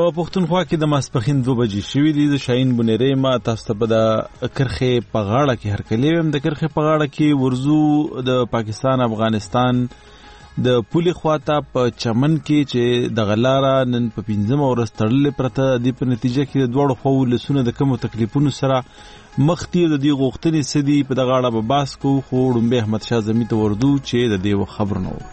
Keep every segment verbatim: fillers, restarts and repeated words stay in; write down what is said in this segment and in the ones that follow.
په پښتونخوا کې د ماسپښین دوه بجې شوي دي. د شاهین بنیری ما تاسو ته په د کرښې په غاړه کې هرکلی ویم. د کرښې په غاړه کې ورزو د پاکستان افغانستان د پولې خواته په چمن کې چې د غلاره نن په پنځمه ورځ تړلې پرته دي. په نتیجه کې د دواړو خواو ولسونه د کومو تکلیفونو سره مخ دي د دې غوښتنې څه دي په دغه اړه به بحث کوو. خو ړومبی احمدشاه زمي ته وردو چې د دې خبر نه و.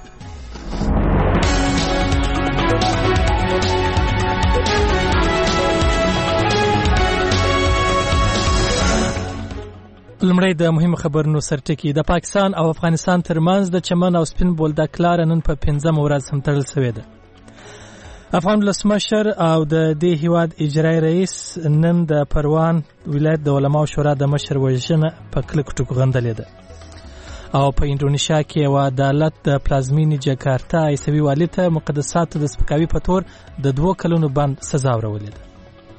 لمړی د مهمو خبرونو سرټکی. د پاکستان او افغانستان ترمنځ د چمن او سپین بولدک لاره نن په پنځمه ورځ هم تړل شوې ده. افغان ولسمشر او د دې هیواد اجرایي رئیس نن د پروان ولایت د علماو شورا د مشر وژنه په کلک ټکو غندلې ده. او په انډونیشیا کې یو عدالت د پلازمینې جکارتا عیسوي والي ته مقدساتو د سپکاوي په تور د دوه کلونو بند سزا ورولې ده.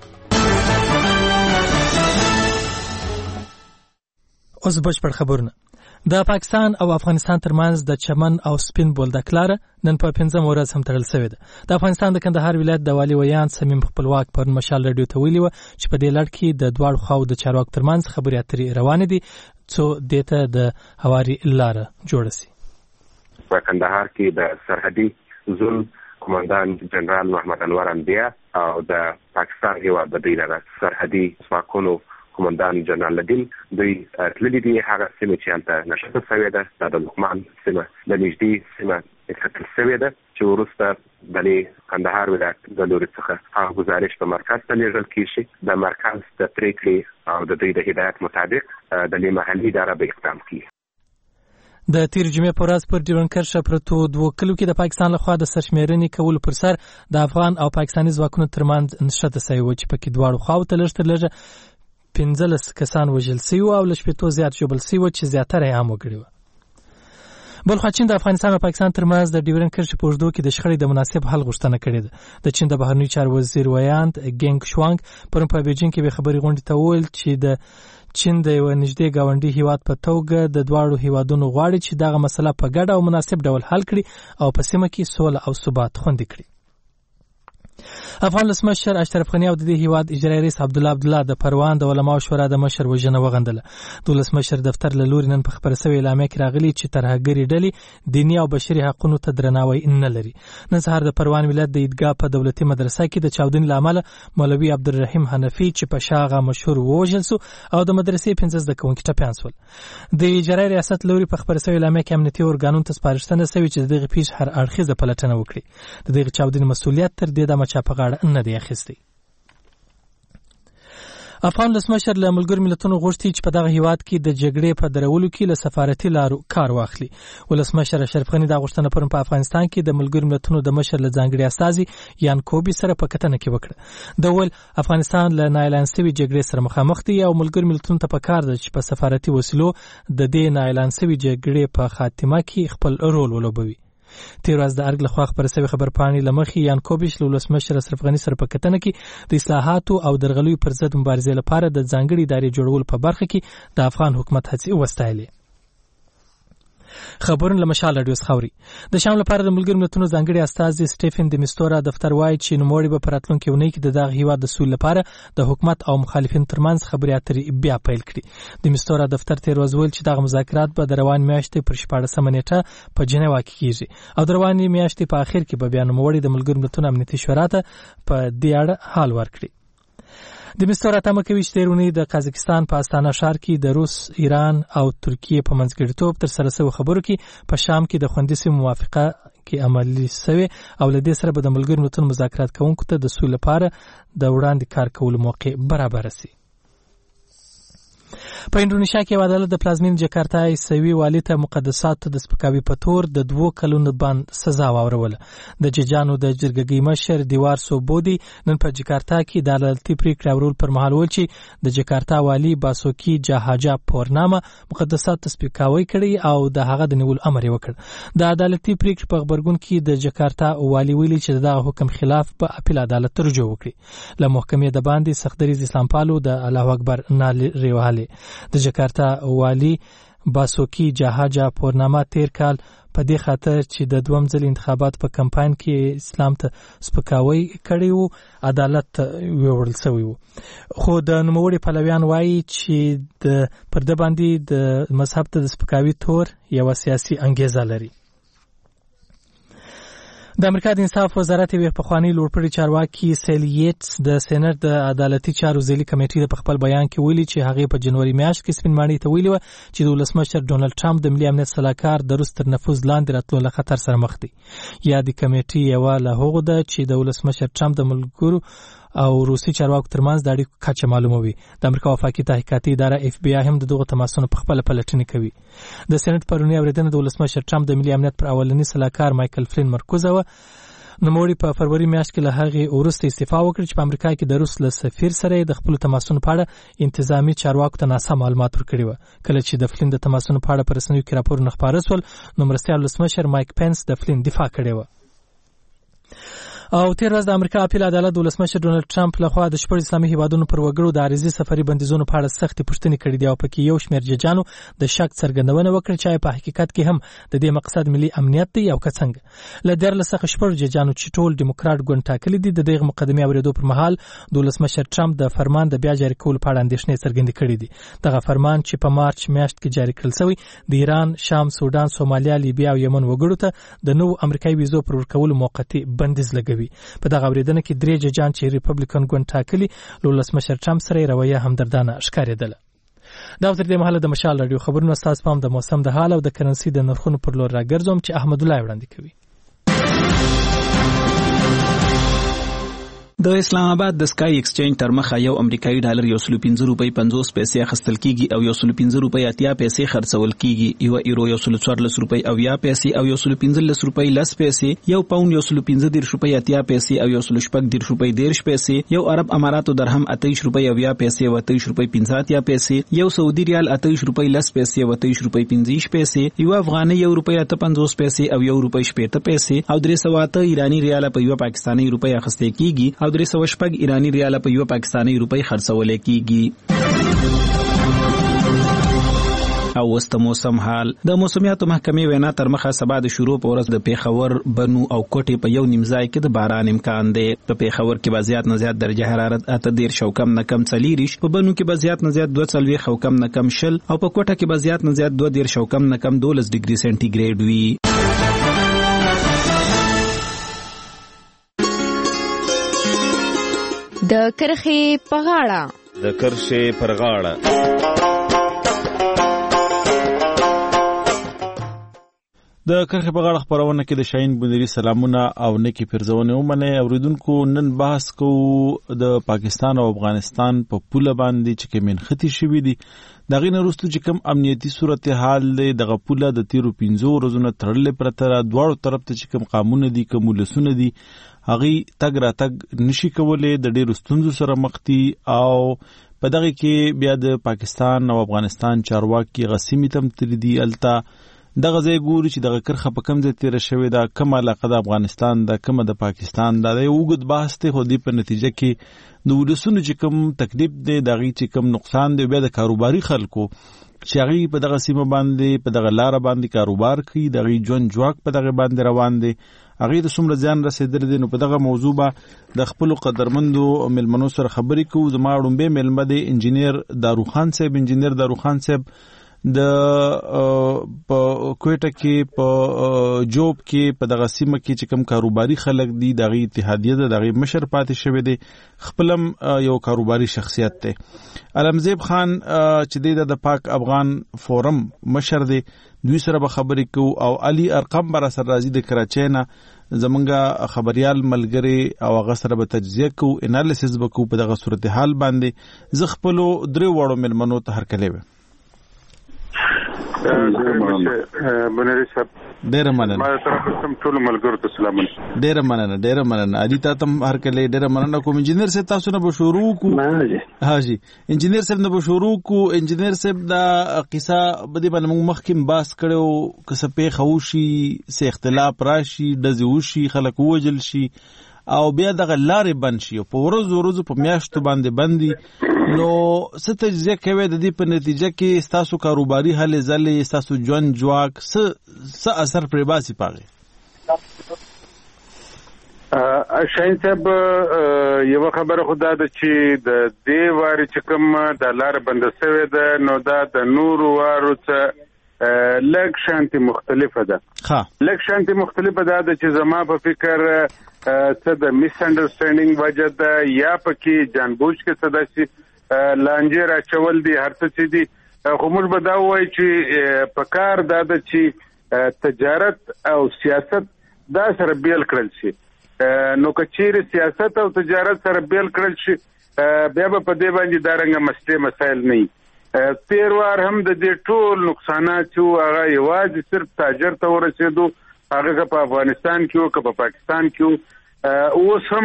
اوس بشپړ خبرونه. د پاکستان او افغانستان ترمنځ د چمن او سپین بولدک لاره نن په پنځمه ورځ هم تړل شوې ده. د افغانستان د کندهار ولایت د والي ویان صمیم خپلواک پرون مشال رادیو ته ویلي و چې په دې لړ کې د دواړو خواو د چارواکو ترمنځ خبرې اترې روانې دي څو دې ته د هواري لاره جوړه شي. په کندهار کې د سرحدي زون کمانډان جنرال محمد انور انبیا او د پاکستان هیواد د دیره سرحدي ځواکونو کمانډان جنرال لدین دوی تللی دي هغه سیمه چې هلته نشته شوې ده د لقمان سیمه د نږدې سیمه اکتل شوې ده چې وروسته د کندهار ولایت د لوري څخه هغه گزارش په مرکز ته لیږل کیږي. د مرکز د پریکړې او د دوی د هدایت مطابق د محلي اداره به اقدام کوي. د تیر جمعې په ورځ پر ډیورنډ کرښه پرتو دوه کلو کې د پاکستان لخوا د سرشمیرنې کولو پر سر د افغان او پاکستاني ځواکونو ترمنځ نښته شوې وه چې پکې دواړو خواو ته لږ تر لږه پنځلس کسان وژل شوي وو او له شپېتو زیات ژوبل شوي وو چې زیاتره یې هم وګړي وه. بل خوا چین د افغانستان او پاکستان ترمنځ د ډیورنډ کرښې په اوږدو کې د شخړې د مناسب حل غوښتنه کړې ده. د چین د بهرنیو چارو وزیر ویاند ګینګ شوانګ پرون په بیجینګ کې به خبري غونډې ته وویل چې د چین د یو نږدې ګاونډي هیواد په توګه د دواړو هیوادونو غواړي چې دغه مسله په ګډه او مناسب ډول حل کړي او په سیمه کې سوله او ثبات خوندي کړي. افغان ولسمشر اشرف غنی او د دې هیواد اجرایي رئیس عبدالله عبدالله د پروان د علماو شورا د مشر وژنه وغندله. د ولسمشر دفتر له لوري نن په خبره شوې اعلامیه کې راغلي چې ترهګرې ډلې دیني او بشري حقونو ته درناوی نه لري. نن سهار د پروان ولایت د عیدګاه په دولتي مدرسه کې د چاودنې له امله مولوي عبدالرحیم حنفي چې په شاغه مشهور ووژل شو او د مدرسې پنځه زده کوونکي ټپیان شول. د اجرایي ریاست لوري په خبره شوې اعلامیه کې امنیتي ارګانونو ته سپارښتنه شوې چې دغه پیښې هر اړخیزه پلټنه وکړي. د دغه چاودنې مسؤلیت تر دې دمه چا په غاړه نه دی اخیستی. افغان ولسمشر له ملګرو ملتونو غوښتي چې په دغه هیواد کې د جګړې په درولو کې له سفارتي لارو کار واخلي. ولسمشر اشرف غنی دا غوښتنه پرون په افغانستان کې د ملګرو ملتونو د مشر له ځانګړي استازي یان کوبي سره په کتنه کې وکړه. د ول افغانستان له نااعلان شوي جګړې سره مخامخ دی او ملګرو ملتونو ته پکار ده چې په سفارتي وسیلو د دې نااعلان شوي جګړې په خاتمه کې خپل رول ولوبوي. تیر ورځ د ارګ لخوا خبره شوې خبرپاڼې له مخې یان کوبیش له ولسمشر اشرف غني سره په کتنه کې د اصلاحاتو او درغلیو پر ضد مبارزې لپاره د ځانګړي ادارې جوړولو په برخه کې د افغان حکومت هڅې وستایلې. خبرونه له مشال رادیو خاوري. د شام لپاره د ملګرو ملتونو ځانګړي استازي سټیفن د مستورا دفتر وایي چې نوموړي به په راتلونکي اونۍ کې د دغه هیواد د سولې لپاره د حکومت او مخالفینو ترمنځ خبرې اترې بیا پیل کړي. د مستورا دفتر تیر ورځ ویل چې دغه مذاکرات به د روانې میاشتې پر شپاړسمه نیټه په جنیوا کې کیږي او د روانې میاشتې په اخر کې به بیا نوموړي د ملګرو ملتونو امنیتي شورا ته په دې اړه حال ورکړي. د مستورا تمه کوي چې تیرونی د قازقستان په استانه ښار کې د روس، ایران او ترکیه په منځګړیتوب تر سره شوی خبرو کې په شام کې د خوندي سیمې موافقه کې عملي شوی او له دې سره به د ملګرو ملتونو مذاکرات کوونکو ته د سولې لپاره د وړاندې کار کولو موقع برابر شي. په انډونیشیا کې یو عدالت د پلازمین جکارتا عیسوي والي ته مقدساتو د سپکاوي په تور د دوه کلونو بند سزا واوروله. د ججانو د جرګګۍ مشر دیوار سوبودي نن په جکارتا کې د عدالتي پریکړې اورول پر مهال ویل چې د جکارتا والي باسوکی جهاجا پورنامه مقدساتو سپکاوی کړی او د هغه د نیول امر یې وکړ. د عدالتي پریکړې په خبرګون کې د جکارتا والي ویلي چې دغه حکم خلاف په اپیل عدالت ته رجوع وکړي. له محکمې د باندې سختدریز اسلام پالو د الله اکبر نارې وهلې. د جکارتا والي باسوکی جهاجا پورنامه تیر کال په دې خاطر چې د دوم ځل انتخابات په کمپاین کې اسلام ته سپکاوی کړی وو عدالت ویوړل شوی وو. خو د نوموړي پلویان وایي چې د پر د باندې د مذهب ته د سپکاوي تور یو سیاسي انګیزه لري. د امریکا د انصاف وزارت یو پخوانی لوړپوړي چارواکي سیلی یټس د سېنات د عدالتي چارو ځلي کمیټې د خپل بیان کې ویلي چې هغه په جنوري میاشت کې سپین ماڼۍ ته ویلي و چې د ولسمشر ډونالد ټرمپ د ملي امنیت سلاکار د روس تر نفوذ لاندې راتلو له خطر سره مخ دی. یا د کمیټې یو له هغو ده چې د ولسمشر ټرمپ د ملګرو او روسي چارواکو ترمنځ د اړیکو کچه معلوموي. د امریکا وفاقي تحقیقاتي اداره اف بی آی هم د دغو تماسونو په خپل پلټنې کوي. د سېنات پرونی اوریدنه د ولسمشر ټرمپ د ملي امنیت پر اولنی سلاکار مایکل فلین مرکوزه و. نوموړي په فروری میاشت کې له هغې وروسته استعفا وکړه چې په امریکا کې د روس له سفیر سره د خپل تماسونو په اړه انتظامی چارواکو ته ناسم معلومات ورکړي و. کله چې د فلین د تماسونو په اړه په رسنیو کې راپورونه خپاره شول نو مرستیال ولسمشر مایک پنس د فلین دفاع کړې و. او تیر ورځ د امریکا اپیل عدالت د ولسمشر ډونالد ټرمپ لخوا د شپږ اسلامي هیوادونو پر وګړو د عارضي سفري بندیزونو په اړه سختې پوښتنې کړې دي او پکې یو شمېر ججانو د شک څرګندونه وکړه چې په حقیقت کې هم د دې مقصد ملي امنیت دی او که څنګه. له دیارلس څخه شپږ ججانو چې ټول ډیموکراټ ګوند ټاکلي دي د دغه مقدمې اورېدو پر مهال د ولسمشر ټرمپ د فرمان د بیا جاري کولو په اړه اندېښنې څرګندې کړې دي. دغه فرمان چې په مارچ میاشت کې جاري کړل شوی د ایران، شام، سودان، سومالیا، لیبیا او یمن وګړو ته د نوو امریکایي ویزو پر ورکولو موقتي بندیز لګوي. په دغه دنه کې درې ججان چې ریپبلیکن ګوند ټاکلي له ولسمشر ټرمپ سره رویه همدردانه ښکارېدله. دا تر دې مهاله د مشال رادیو خبرونه ستاسو پام د موسم د حال او د کرنسي د نرخونو پر لور راګرځوم چې احمد الله وړاندې کوي. د اسلام آباد د سکای ایکسچینج تر مخه یو امریکایي ډالر یو سل پنځه روپۍ پنځوس پیسې اخیستل کیږي او یو سل پنځه روپۍ اتیا پیسې خرڅول کیږي. یو ایرو یو سل څوارلس روپۍ اویا پیسې او یو سل پنځلس روپۍ لس پیسې. یو پاوند یو سل پنځه دېرش روپۍ اتیا پیسې او یو سل شپږ دېرش روپۍ دېرش پیسې. یو عرب اماراتو درهم اتهیش روپۍ اویا پیسې او اتهیش روپۍ پنځه اتیا پیسې. یو سعودي ریال اتهیش روپۍ لس پیسې او اتهیش روپۍ پنځه پیسې. یو افغاني یو روپۍ اته پنځوس پیسې او یو روپۍ شپېته پیسې او درې سوه اته ایراني ریال په یو پاکستاني روپۍ اخیستل کیږي او درې سوه شپږ ایرانی ریال په یو پاکستاني روپۍ خرڅول کیږي. او وسط موسم حال. د موسمیاتو محکمې وینا تر مخه سبا د شروع په ورځ د پیښور، بنو او کوټې په یو نیم ځای کې د باران امکان دی. په پیښور کې به زیات نه زیات درجه حرارت اته دېرش او کم نه کم څلېرویشت، په بنو کې به زیات نه زیات دوه څلوېښت او کم نه کم شل او په کوټه کې به زیات نه زیات دوه دېرش او کم نه کم دولس ډیګري سانتي ګریډ وي. د کرښې په غاړه د کرښې پر غاړه د کرښې په غاړه خپرونه کې د شاهین بونیری سلامونه او نیکی پیرزونه ومنه. اوریدونکو نن بحث کوو د پاکستان او افغانستان په پوله باندې چې کوم ختی شوی دي. دغه نه وروسته چې کوم امنیتي صورتحال دی دغه پوله د تیرو پنځو ورځې تړلې پرته دواړو طرف ته چې کوم قانون دي کوم ولسونه دي هغه تګ را تګ نشي کولای، د ډېرو ستونزو سره مخ دي او په دغه کې بیا د پاکستان او افغانستان چارواکي غسیمي تم تر دي التا دغه ځای ګوري چې دغه کرخه په کم ځای تیر شوی دا کوم علاقه د افغانستان د کوم د پاکستان دا یو وګد بحث ته هدي په نتیجه کې د ولسونو چې کوم تکلیف دی دغه چې کوم نقصان دی بیا د کاروباري خلکو چې هغه په دغه سیمه باندې په دغه لار باندې کاروبار کوي دغه ژوند جواک په دغه باندې روان دي هغه د څومره ځان رسیدل دي. نو په دغه موضوع به د خپل قدرمندو ملمنو سره خبرې کوو. زما وړاندې ملمه دی انجینیر داروخان صاحب. انجینیر داروخان صاحب د په کوټه کې په جوب کې په دغه سیمه کې چې کوم کاروباري خلک دي دغه اتحادیه ده دغه مشر پاتې شوی دی، خپلم یو کاروباري شخصیت دی. علمزیب خان چې د پاک افغان فورم مشر دی، دوی سره به خبرې کوو او علي ارقم بر سره راځي د کراچۍ نه زمونږه خبريال ملګری او هغه سره به تجزیه کوو انالیسس وکړو په دغه صورتحال باندې. زه خپل درې وړو ملمنو ته هرکلی وم. بنری صاحب ډېر مننه. ما طرف ته ټول ملګرو ته سلامونه. ډېر مننه ډېر مننه. علي تاسو هر کله ډېر مننه کوم. انجینیر صاحب تاسو نه به شروع کو. ها جی انجینیر صاحب نه به شروع کو. انجینیر صاحب دا قصه بده باندې موږ مخکې باس کړو کسه په خوشي سه اختلاف راشي د زوشي خلک وجل شي او بیا دغه لارې بند شي او په ورځو ورځو په میاشتو باندې بندي نو څه تجزیه کوي د دې په نتیجه کې ستاسو کاروباري هلې ځلې ستاسو ژوند جواک څه څه اثر پرې باسي پاغې؟ شاهین صاحب یو خبره خو دا ده چې د دې وارې چې کوم د لارې بنده شوې ده نو دا د نورو وارو څه لږ شانتي مختلفه ده. لږ شانتي مختلفه ده چې زما په فکر څه د میس انډرسټینډینګ وجه ده یا پکې جانبوج کې څه داسې لانجې راچول دي هر څه چې دي. خو موږ به دا ووایو چې په کار دا ده چې تجارت او سیاست دا سره بیل کړل شي. نو که چیرې سیاست او تجارت سره بیل کړل شي بیا به په دې باندې دا رنګه مسلې مسایل نه وي. تیر وار هم د دې ټول نقصانات چې هغه یوازې صرف تاجر ته ورسېدو هغه که په افغانستان کې وو که په پاکستان کې وو. اوس هم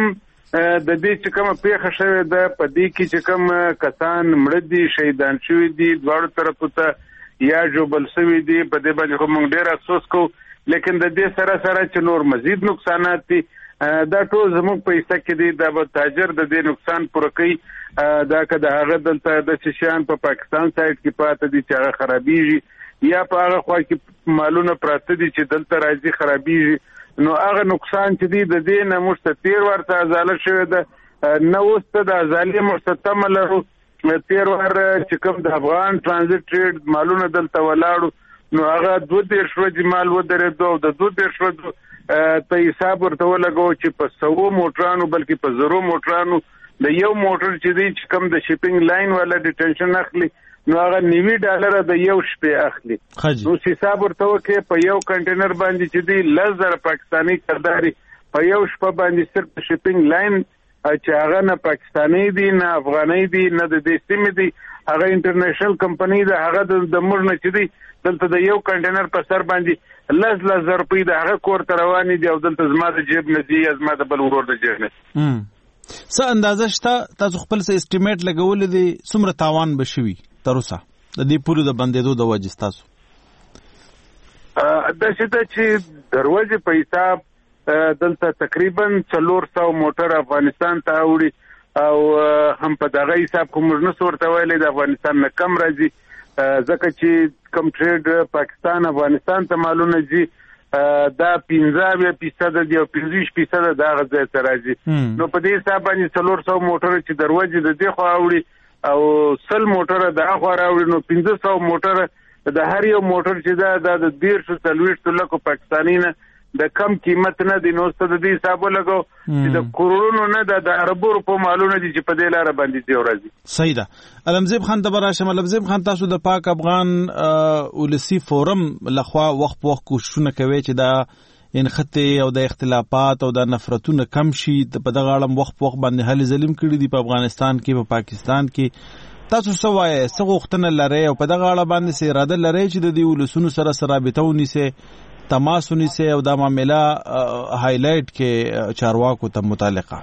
د دې چې کومه پیښه شوې ده په دې کې چې کوم کسان مړه دي شهیدان شوي دي دواړو طرفو ته یا ژوبل شوي دي په دې باندې خو موږ ډېر افسوس کوو. لیکن د دې سره سره چې نور مزید نقصانات دي دا ټول زموږ په حصه کې دي. دا به تاجر د دې نقصان پوره کوي. دا که د هغه دلته د شیان په پاکستان سایډ کې پاته دي چې هغه خرابېږي یا په هغه خوا کې مالونه پراته دي چې دلته راځي خرابېږي نو هغه نقصان چې دی د دې نه موږ ته تېر وار ته ازاله شوې ده نه اوس ته د ازالې موږ ته تمه لرو. تېر وار چې کوم د افغان ټرانزیټ ټریډ مالونه دلته ولاړو نو هغه دوه دېرش ورځې مال ودرېدو او د دوه دېرش ورځو ته حساب ورته ولګو چې په سوو موټرانو بلکې په زرو موټرانو د یو موټر چې دی چې کوم د شیپینګ لاین والا ډیټنشن اخلي نو هغه نوي ډالره د یو شپې اخلي. نو حساب ورته وکړي په یو کنټینر باندې چې دی لس زره پاکستاني کرداري په یو شپه باندې صرف شیپینګ لاین چې هغه نه پاکستاني دی نه افغاني دی نه د دې سیمې دی هغه انټرنیشنل کمپنی ده هغه د موږ نه چې دی دلته د یو کنټینر په سر باندې لس لس زره روپۍ د هغه کور ته روانې دي او دلته زما د جیب نه دي یا زما د بل ورور د جیب نه. څه اندازه شته تاسو خپل څه اسټیمیټ لګولې دي څومره تاوان به شوي تر اوسه د دې پورې د بندېدو د وجې ستاسو؟ داسې ده چې د ورځې په حساب دلته تقریبا څلور سوه موټر افغانستان ته اوړي او هم په دغه حساب خو موږ نسو ورته ویلی د افغانستان نه کم راځي ځکه چې کم ټریډ پاکستان افغانستان ته مالونه ځي دا پنځه اویا فیصده دي او پنځه ویشت فیصده د هغه ځای ته راځي. نو په دې حساب باندې څلور سوه موټره چې د ورځې د دې خوا اوړي او سل موټره د هغه خوا راوړي نو پنځه سوه موټره د هر یو موټر چې دا دا د دېرشو څلوېښتو لکو پاکستاني نه د کم قیمت نه دی. نو څه د دې حساب ولګو چې د کروڑونو نه د د عربو روپو مالونه دي چې په دې لاره باندې دی ورځي. صحیح ده. علمزیب خان ته به راشم. علمزیب خان تاسو د پاک افغان ولسي فورم لخوا وخت په وخت کوششونه کوي چې دا انخطې او د اختلافات او د نفرتونه کم شي په دغه اړه وخت په وخت باندې هلې ځلې کړي دي په افغانستان کې په پاکستان کې. تاسو څه وایئ څه غوښتنه لرئ او په دغه اړه باندې څه اراده لرئ چې د دې ولسونو سره سره رابطه ونیسئ تماس ونیسئ او دا معامله هایلایټ کې چارواکو ته متعلقه؟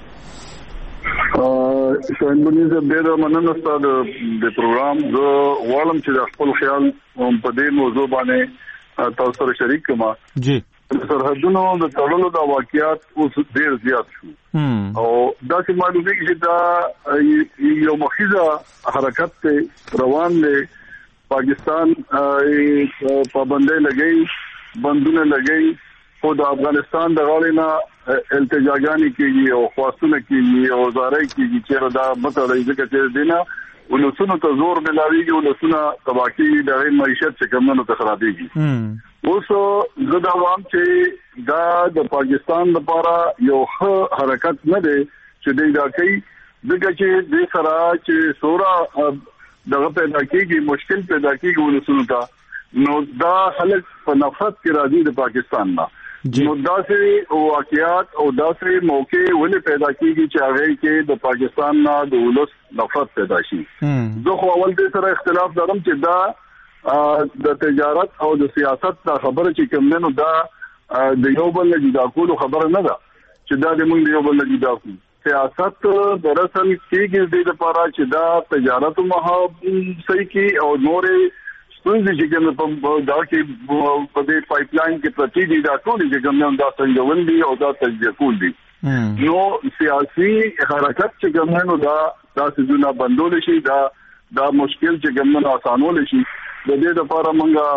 شاهین بني صاحب ډېره مننه ستاسو د پروګرام. زه غواړم چې د خپل خیال په دې موضوع باندې تاسو سره شریک کړم. جی سرحدونو د تړلو د واقعیات اوس ډېر زیات شو او دا چې معلومیږي چې دا یو مخیزه حرکت ته روان دی. پاکستان پابندۍ لګئی بندونه لګئی خو د افغانستان د غاړې نه التجاګانې کېږي او خواستونه کېږي او زارۍ کېږي چې دا متړی ځکه چې دی نه ولسونو ته زور ملاویږي ولسونه تباه کېږي د هغې معیشت چې کمونو ته خرابېږي. اوس زه دا وایم چې دا د پاکستان لپاره یو ښه حرکت نه دی چې دی دا کوي ځکه چې دې سره چې څومره دغه پیدا کېږي مشکل پیدا کېږي ولسونو ته نو دا خلک په نفرت کې راځي د پاکستان نه. نو داسې واقعیات او داسې موقع ولې پیدا کېږي چې هغه کې د پاکستان نه د ولس نفرت پیدا شي. زه خو اول دې سره اختلاف لرم چې دا د تجارت او د سیاست دا خبره چې کوم نه نو دا د یو بل نه جدا کولو خبره نه ده چې دا د موږ د یو بل نه جدا کولو. سیاست دراصل کېږي د لپاره چې دا تجارت مها صحیح کی او نورې ستونزې چې کوم په دا کې په دې پایپ لاین کې پرتی دي دا ټول چې کوم نه دا څنګه وندي او دا تجزیه کول دي. نو سیاسي حرکت چې ګمنو دا دا سيزونه بندول شي دا دا مشکل چې ګمنو آسانول شي د دې لپاره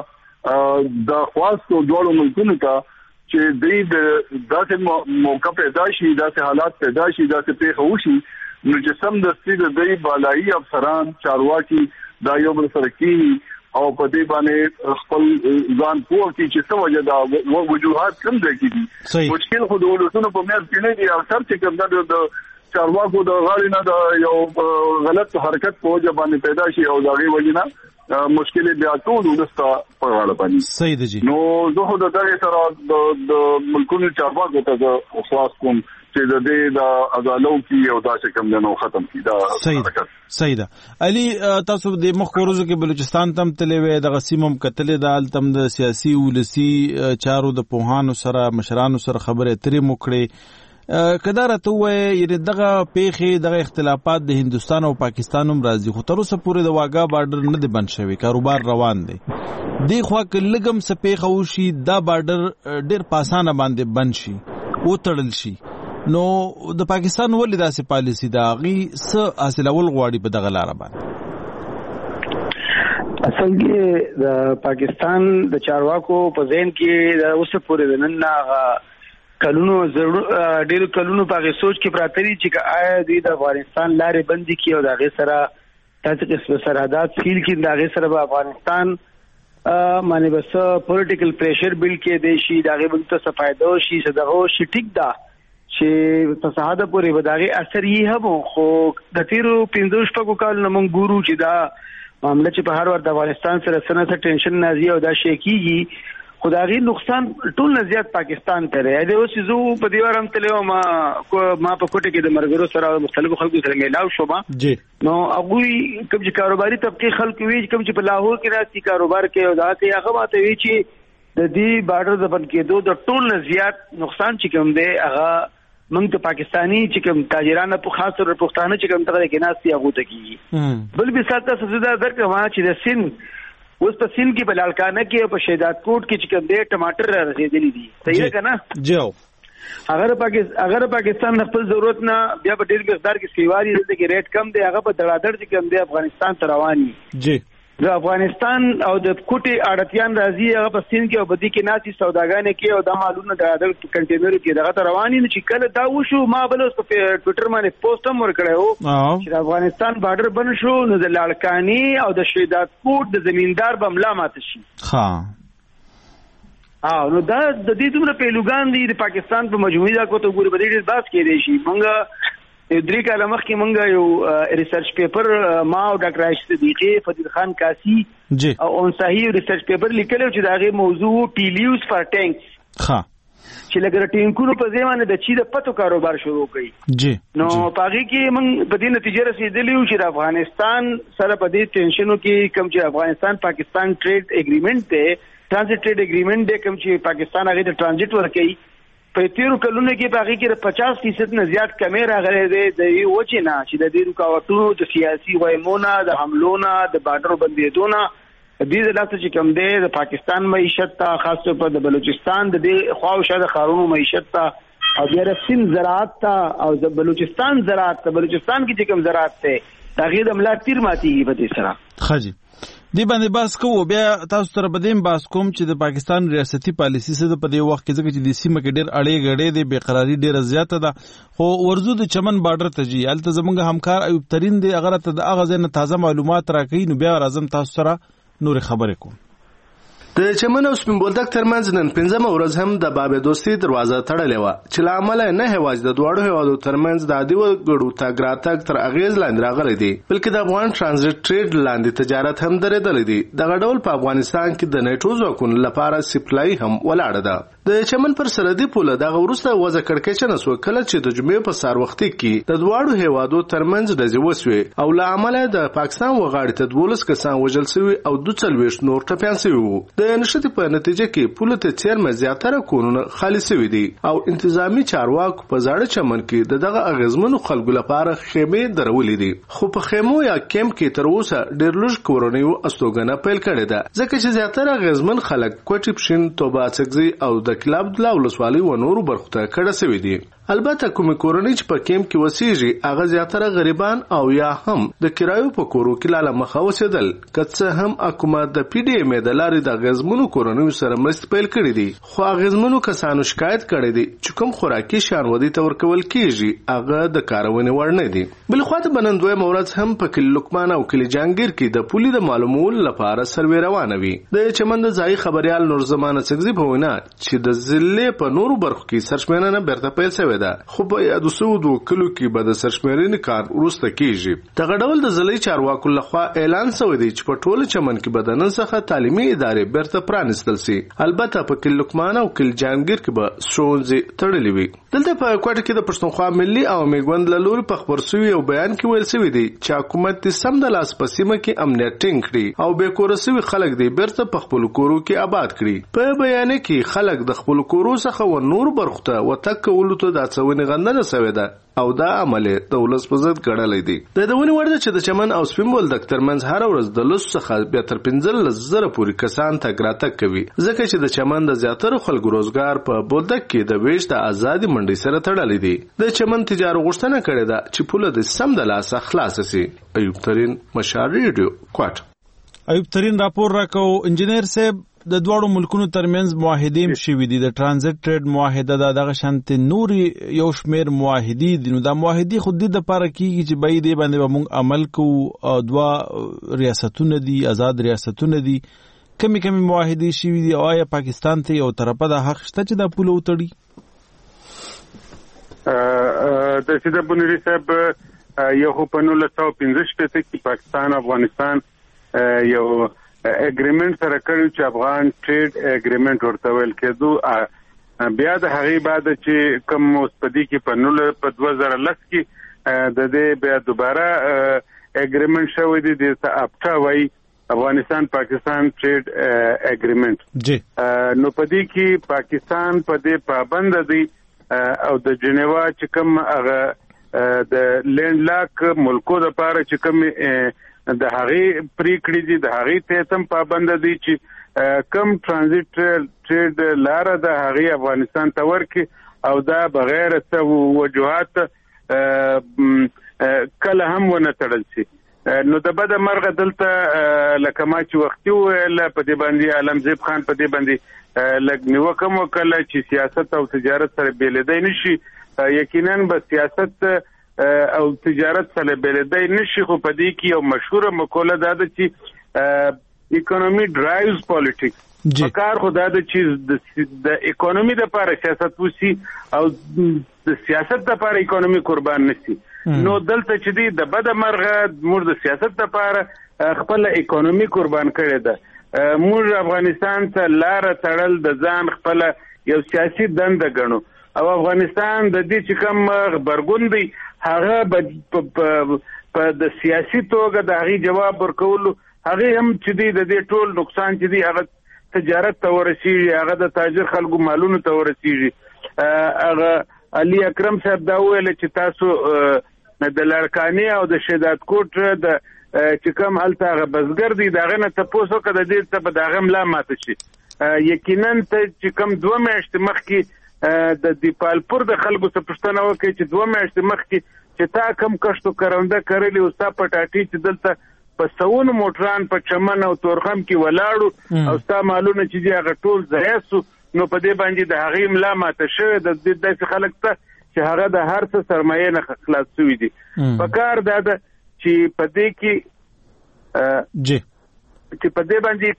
موږ دا خواستو دوړو ملکونو ته چې د داسې موقع پیدا شي داسې حالات پیدا شي داسې پیښه وشي نو چې سم د ستې د دې بالایي افسران چارواکي دا یو بل سره کېږي او په دې باندې خپل ځان پوه کړي چې څه وجه دا وجوهات کوم ځای کې دي مشکل خو د ولسونو په میاشت کې نه دي اکثر چې کوم د چارواکو د غاړې نه د یو غلط حرکت په وجه باندې پیدا شي او د هغې وجې نه مشکل بیا ټول ولسته په غاړه باندې صحیح دی جی نو زه خو د دغه سره د ملکونو چارواکو ته خلاص کوم چې د دې د ازالو کې او دا چې کوم نه ختم کی دا صحیح صحیح ده علي تاسو د مخکورزو کې بلوچستان تم تلې وې د غسیمم کتلې د تم د سیاسي ولسی چارو د پوهانو سره مشرانو سره خبرې ترې موکړې کدا راته وې یره دغه پیخي دغه اختلافات د هندستان او پاکستان هم راځي خو تر اوسه پورې د واګا بارډر نه دی بند شوی کاروبار روان دی دی خو کلګم سپېخه وشي دا بارډر ډیر پاسانه باندې بند شي او تړل شي نو د پاکستان ولې داسې پالیسی دا غي س حاصلول غواړي په دغه لار باندې اصل کې د پاکستان د چارواکو په ذهن کې د اوسه پورې د نن کلونو ډیرو کلونو په سوچ کې پراتري چې آیا د افغانستان لارې بندي کی او د هغه سره تاسو کې سرحدات سیل کې د هغه سره په افغانستان باندې بس پولیټیکل پریشر بل کې دی شي د هغه بل څه فائدہ شي څه دغه شي ټیک ده چې تصاحب پورې وداغي اثر یې هم خو د تیرو پنځه شپږو کال نه مونږ ګورو چې دا معاملې چې په هر وخت د افغانستان سره سره ټینشن نازي او دا شي کیږي خدایي نقصان ټول نه زیات پاکستان ته راځي د اوس زو په دیوارم تلو ما ما په کوټه کې د مرګرو سره مختلفو خلکو سره میلاو شوم جی نو هغه کوم چې کاروباري طبقه خلک وی کوم چې په لاهور کې راځي کاروبار کې او دا کې هغه ماته وی چې د دې بارډر د بند کېدو د ټول نه زیات نقصان چې کوم دی هغه موږ ته پاکستانی چې کوم تاجرانو په خاص تور پښتانه چې کوم دغه کې ناس یې هغه ته کیږي بل به ساته سزا درکما چې د سین اوس په سین کې بلالکانه کې په شهادت کوټ کې چې کوم دی ټماټر را رسیدلی دي صحیح ده کنه جو اگر پاکستان اگر پاکستان خپل ضرورت نه بیا په ډیر مقدار کې سیواری دي کې ریټ کم دی هغه په دړادړ چې کوم دی افغانستان ته رواني جی د افغانستان او د کوټي اړتيان راځي هغه په سین کې او بدی کې ناسي سوداګانې کې او د مالونو د کنټینر کې دغه رواني چې کله دا وشو ما بل اوس په ټوئیټر باندې پوسټ هم ورکړیو چې افغانستان بارډر بن شو نو د لاړکانی او د شهادت کوټ د زمیندار بملا مات شي ها اه نو دا د دې دومره پیلوګان دي د پاکستان په مجموعي ځکه ته ګوري بده ډیر باس کې دی شي مونږ درې کاله مخکې مونږ یو ریسرچ پیپر ما او ډاکټر عائشہ صدیقی فضیل خان کاسی او اون صحیح ریسرچ پیپر لیکلو چې دا غي موضوع ټیلیوز فار ټینک ها چې لګره ټینکونو په ځمانه د چی د پټو کاروبار شروع کړي جی نو پاږي کې مونږ په دې نتیجه رسیدلی چې د افغانستان سره په دې ټینشنو کې کوم چې افغانستان پاکستان ټریډ اګریمنت ته ټرانزیټ ټریډ اګریمنت د کوم چې پاکستان هغه د ټرانزیټ ورکړي په تیرو کلونو کې باقي کې پچاس فیصد نه زیات کمې راغلي دي د یو وجه نه چې د دې رکاوټونو د سیاسي وایمونه د حملونو د بارډر بندیدونه د دې لاسه چې کوم دی د پاکستان معیشت ته خاص طور په د بلوچستان د دې خواوشه د خارونو معیشت ته او بیا رسین زراعت ته او د بلوچستان زراعت ته بلوچستان کې چې کوم زراعت ته تغیر د ملا تیر ماتي په دې سره خاجي دی باندې باس کوو بیا تاسو سره بدیم باس کوم چې د پاکستان ریاستي پالیسی سره په دې وخت کې ځکه چې د سیمه کې ډېر اړې غړې دي بے قراری ډېره زیاته ده خو ورزو د چمن بارډر ته جی الته زمونږ همکار ایوب ترين دی اگر ته د اغه ځنه تازه معلومات راکړي نو بیا راځم تاسو سره نور خبرې کوم د چمن او سپین بولدک ترمنځ نن پنځمه ورځ هم د باب دوستي دروازه تړلې و چې لامل نه هواج د دوړو هوادو ترمنځ د عادي وګړو تاګ راتګ تر اغیز لاندې راغلي دي بلکې د افغان ترانزیت ټریډ لاندې تجارت هم درېدلې دي د غډول په افغانستان کې د نیټو ځواکونو لپاره سپلای هم ولاړه ده د چمن پر سرحدي پوله د ورسته وځ کړکېچنه سو کله چې د جمعې په سار وخت کې د دوړو هوادو ترمنځ د زوسوي او لامل د پاکستان وغاړي ته دولس کسان وژل شوی او دوه څلويش نور ټپيان شوی وو د نشته په نتیجه کې پوله ته چیرمه زیاتره کورونه خالي شوی دي او انتظامی چارواکو په زاړه چمن کې دغه اغیزمنو خلکو لپاره خیمه درولې دي خو په خیمو یا کیمپ کې تر اوسه ډېر لږ کورونیو استوګنه پیل کړې ده ځکه چې زیاتره اغیزمن خلک کوټی پښین توبه څګزي او د د کلاب د ولسوالۍ و نورو برخو ته کډه سوي دي. البته کومې کورنۍ چې په کیمپ کې وسیږي هغه زیاتره غریبان او یا هم د کرایو په کورو کې لاله مخه اوسېدل. که څه هم حکومت د پی ډي ایم د لارې د اغېزمنو کورنیو سره مرستې پیل کړي دي، خو اغېزمنو کسانو شکایت کړی دی چې کوم خوراکي شیان ودې ته ورکول کېږي هغه د کارونې وړ نه دي. بلخوا د بنن دویمه ورځ هم په کلي لقمان او کلي جهانګیر کې د پولي د معلومولو لپاره سروې روانه وي. د چمن د ځایي خبریال نور زمان څګزي په وینا چې د ضلع په نورو برخو کې سرشمېرنه بیرته پیل شوې ده، خو په یادو سوو دوه کلو کې به د سرشمېرنې کار وروسته کېږي. دغه ډول د ضلعي چارواکو لخوا اعلان شوی دی چې په ټوله چمن کې به د نن څخه تعلیمي ادارې بیرته پرانیستل شي. البته په کلي لقمان او کلي جهانګیر کې به ښوونځي تړلي وي. دلته په کوټه کې د پښتونخوا ملي او میګوند له لوري په خبر شوي یو بیان کې ویل شوی دی چې حکومت دې سم د لاس په سیمه کې امنیت ټینګ کړي او بې کوره شوي خلک دې بیرته په خپلو کورو کې آباد کړي. په بیان کې خلک د خپلو کورو څخه و نورو برخو ته وتګ کولو ته د هڅونې غندنه شوې ده او دا عمل د ولس په ضد ګڼلی دی. د یادونې وړ ده چې د چمن او سپین بولدک ترمنځ هره ورځ د لسو څخه بیا تر پنځلس زره پورې کسان تګ راتګ کوي، ځکه چې د چمن د زیاترو خلکو روزګار په بولدک کې د ویش د ازادي منډۍ سره تړلی دی. د چمن تجارو غوښتنه کړې ده چې پوله د سم د لاسه خلاصه شي. ایوب ترین، مشال ریډیو، کوټ. ایوب ترین راپور راکو. انجینیر صاحب، د دواړو ملکونو ترمنځ معاهدې هم شوي دي، د ترانزیت ټریډ معاهده ده، دغه شانتې نورې یو شمېر معاهدې دي. نو دا معاهدې خو دې دپاره کېږي چې بیې دې باندې به موږ عمل کوو. دوه ریاستونه دي، آزاد ریاستونه دي. کمې کمې معاهدې شوي دي او آیا پاکستان ته یو طرفه دا حق شته چې دا پوله وتړي؟ د سیده بنوري صاحب یو خو په نولس سوه پنځه شپېته کې پاکستان افغانستان یو اګریمنټ سره کړی چې افغان ټریډ اګریمنټ ورته ویل کېدو. بیا د هغې بعد چې کوم اوسپدي کې په نول په دوه زره لس کې د دې بیا دوباره اګریمنټ شوی دی، دې ته اپټا وایي، افغانستان پاکستان ټریډ اګریمنټ. نو په دې کې پاکستان په دې پابند دی او د جنیوا چې کوم هغه د لینډ لاک ملکو دپاره چې کوم د هغې پریکړې دي، د هغې ته هم پابند دي چې کم ټرانزیت ټریډ لاره د هغې افغانستان ته ورکړي او دا بغیر څه وجوهات کله هم ونه تړل شي. نو د بده مرغه دلته لکه ما چې وختي وویل په دې باندې عالمزیب خان په دې باندې لږ نیوکه مو کړله چې سیاست او تجارت سره بېلېدی نه شي. یقینا به سیاست او تجارت سره بېلېدی نشي، خو په دې کې یو مشهوره مقوله دا ده چې اکونومي ډرایوز پالیټکس. پکار خو دا ده چې د اکونومي دپاره سیاست وشي او د سیاست دپاره اکونومي قربان نشي. نو دلته چې دی د بده مرغه موږ د سیاست دپاره خپله اکونومي قربان کړې ده. موږ افغانستان ته لاره تړل د ځان خپله یو سیاسي دنده ګڼو او افغانستان د دې چې کوم غبرګون دی هغه په د سیاسي توګه د هغې جواب ورکولو، هغې هم چې دی د دې ټول نقصان چې دی هغه تجارت ته ورسېږي، هغه د تاجر خلکو مالونو ته ورسېږي. هغه علي اکرم صاحب دا وویل چې تاسو د لړکانې او د شهداد کوټ د چې کوم هلته هغه بزګر دی د هغه نه تپوس وکړه د دې ته به د هغه ملا ماته شي. یقینا ته چې کوم دوه میاشتې مخکې د دیپالپور د خلکو څخه پوښتنه وکړي چې دوه میاشتې مخکې چې تا کم کښت او کرنده کرلي او ستا پټاټي چې دلته په سوونو موټران په چمن او تورخم کې ولاړو او ستا مالونه چې دي هغه ټول ضایع سو. نو په دې باندې د هغې ملا ماته شوې د دې داسې خلک ته چې هغه د هر څه سرمایې نه خلاص شوي دي. پکار دا ده چې په دې کې چې په دې باندې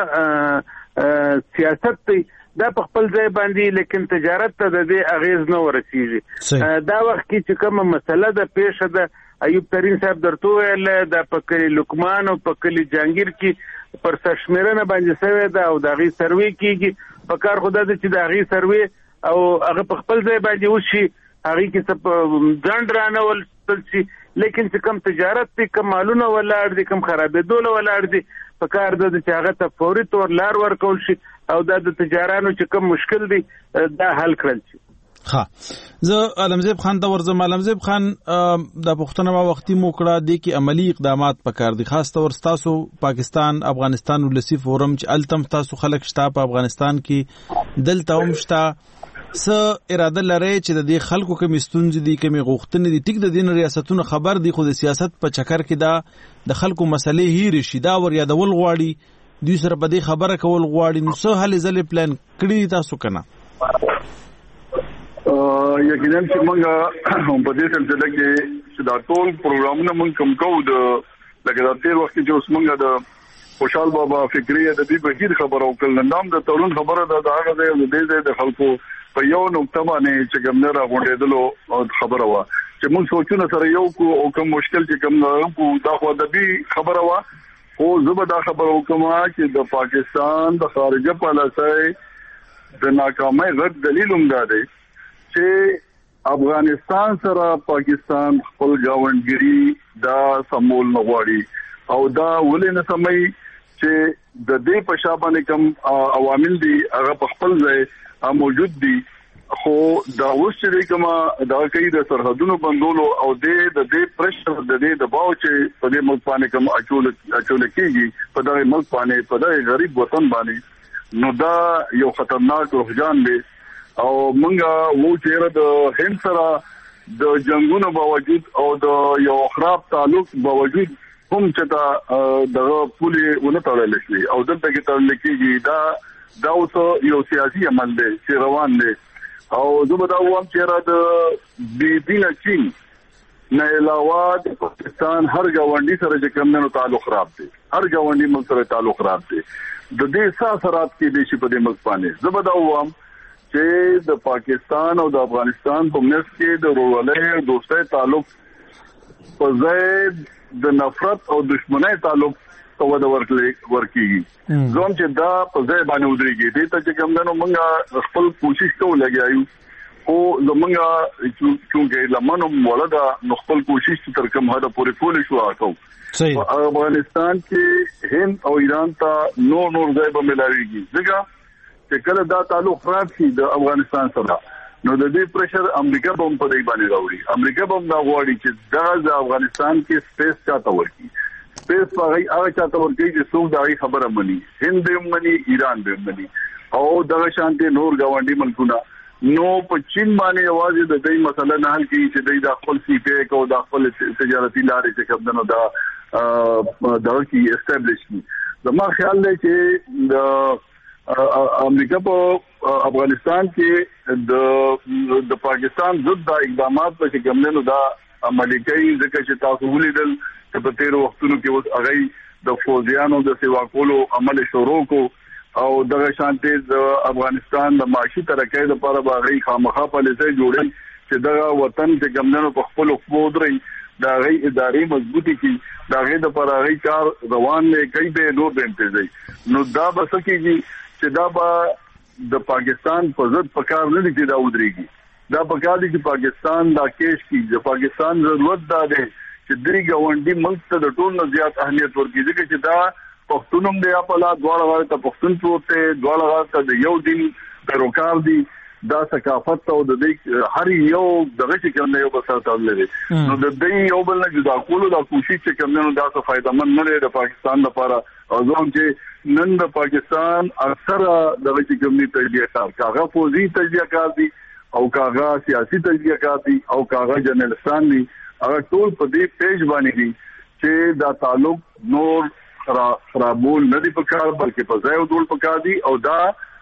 کم سیاست دی دا په خپل ځای باندې، لیکن تجارت ته د دې اغیز نه ورسیږي. دا وخت کې چې کومه مسله ده پیښه ده، ایوب ترین صاحب درته وویل دا په کلي لقمان او په کلي جهانګیر کې پر سرشمېرنه باندې شوې ده او د هغې سروې کېږي. په کار خو دا ده چې د هغې سروې او هغه په خپل ځای باندې وشي، هغې کې څه ځنډ رانهولستل شي، لیکن چې کوم تجارت دی، کوم مالونه ولاړ دي، کوم خرابېدو له ولاړ دي، په کار ده چې هغه ته فوري طور لار ورکول شي او دا د تجارانو چې کوم مشکل دی دا حل کړل شي. ها زه علمزیب خان ته ورځم. علمزیب خان د پښتون ما وختي موکړه د کی عملی اقدامات پکار دي، خاص تور تاسو پاکستان افغانستان ولسی فورم چې التم تاسو خلک شتا په افغانستان کې دلته هم شتا س اراده لري چې د دې خلکو کوم ستونزې دي کوم غوښتنې دي ټیک د دین ریاستونو خبر دي، خو د سیاست په چکر کې دا د خلکو مسلې هیر شي دا ور یادول غواړي دوی سره په دې خبره کول غواړي. نو څه هلې ځلې پلان کړی تاسو کنه؟ یقینا چې موږ په دې سلسله کې چې دا ټول پروګرامونه موږ کوم کوو د لکه د تیر وخت کې اوس موږ د خوشحال بابا فکری د دې بهیر خبرو کول نام د تورون خبره د هغه د دې د خلکو په یو نقطه باندې چې کوم نه راغونډېدلو خبره وا چې موږ سوچونه سره یو کو او کوم مشکل چې کوم نه کو دا خو د دې خبره وا او زه دا خبره وکم چې د پاکستان د خارجه پالیسۍ د ناکامۍ غټ دلیل هم دی چې افغانستان سره پاکستان خپل گاونډګری دا سمول نغواړي او دا ولې نه سمي چې د دې په شابه کوم عوامل دي هغه په خپل ځای موجود دي، خو دا اوس چې کومه دا کوي د سرحدونو بندولو او د دې پرشر د دې دباو چې په دې ملک باندې کوم اچول اچول کېږي په دغه ملک باندې په دغه غریب وطن باندې، نو دا یو خطرناک رجحان دی. او منګه وو چې د هند سره د جنگونو باوجود او د یو خراب تعلق باوجود هم چې دا دغه پولي ونه تړل شي او دلته کې تړل کېږي، دا دا اوس یو سیاسي عمل دی چې روان دی. او زه به دا وایم چې را د بي دینه چین نه علاوه د پاکستان هر ګاونډي سره چې کوم نه تعلق خراب دی، هر ګاونډي مل سره تعلق خراب دی. د دې ساسرات کې د شي په دې ملک باندې زه به دا وایم چې د پاکستان او د افغانستان په منځ کې د ورورولۍ دوستۍ تعلق په ځای د نفرت او دښمنۍ تعلق په وده ورکیږي. زموږ چې دا په ځای باندې ودرېږي دې ته چې کوم نو موږ خپل کوشش کوو لګیایو، خو زموږ چې لمنو ولدا نو خپل کوشش تر کوم حد پورې کول شو اټو. افغانستان کې هند او ایران ته نو نور ځای به ملاويږي ځکه چې کله دا تعلق خراب شي د افغانستان سره نو د دې پرشر امریکا به په دې باندې راوړي. امریکا به دا غواړي چې دا د افغانستان کې سپیس چاته ورکړي، سپیس په هغه چاته ورکړي چې څوک دا خبره مني، هند هم مني، ایران هم مني او دغه شانتي نور گاونډي ملکونه. نو په چین باندې आवाज د دې مسله نه حل کیږي چې د خپل سی پی او د خپل تجارتي لارې چې کوم نه دا دا کی اسټابلیش کی. زما خیال دی چې د امریکا په افغانستان کې د د پاکستان ضد د اقدامات په کوم نه دا عملي کوي ځکه چې تاسو ولیدل چې په تیر وختونو کې اوس هغه د فوجیانو د سیوا کولو عمل شروع کو او دغه شانتي د افغانستان د معاشي ترقۍ لپاره باغی خامخا پالیسۍ جوړي چې دغه وطن کې کوم نه په خپل خپودري دا غي ادارې مضبوطی کی دا غي د پر غي کار روان نه کوي به نور به امتیازي. نو دا بس کېږي چې دا به د پاکستان په ضد پکار نه دي چې دا ودرېږي، دا پکار دي چې پاکستان دا کیش کی د پاکستان ضرورت دا ده چې درې ګاونډي ملک ته د ټول نه زیات اهمیت ورکړي ځکه چې دا پښتونم دی په لا دواړه غاړه ته پښتون پروت دی، دواړه غاړه ته د یو دین پیروکار دي، دا ثقافت او د دې هر یو دغه چې کوم یو بسر تړل لري. نو د دې یو بل نه جدا کولو دا کوشش چې کوم نه دا څه فائدہ مند نه دی د پاکستان لپاره. او ځم چې نن د پاکستان اکثره دغه چې کوم نه تجزیه کار کاغه فوزي تجزیه کار دي او کاغه سیاسي تجزیه کار دي او کاغه جرنالستان دي، هغه ټول په دې پیج باندې دي چې دا تعلق نور خرابول نه دی پکار بلکې په ځای ودول پکار دي او دا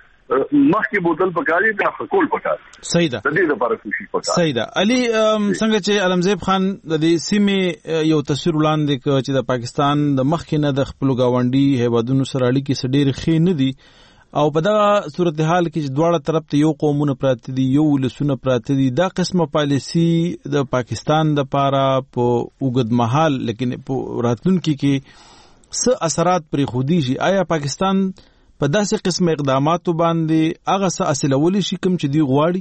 مخکې بوتل پکاري دا خپل پکاري. صحیح ده. د دې لپاره کوشش پکاري. صحیح ده. علي څنګه چې علمزیب خان د دې سیمې یو تصویر وړاندې کړ چې د پاکستان د مخکې نه د خپل گاونډي هیوادونو سره اړیکې سډېر ښې نه دي او په دغه صورتحال کې چې دواړه طرف ته یو قومونه پراته دي یو ولسونه پراته دي، دا قسمه پالیسی د پاکستان د لپاره په اوږد مهال لیکن په راتلونکي کې څه اثرات پرې خودي شي؟ آیا پاکستان په داسې قسم اقداماتو باندې هغه څه اصلول شي کوم چې دی غواړي؟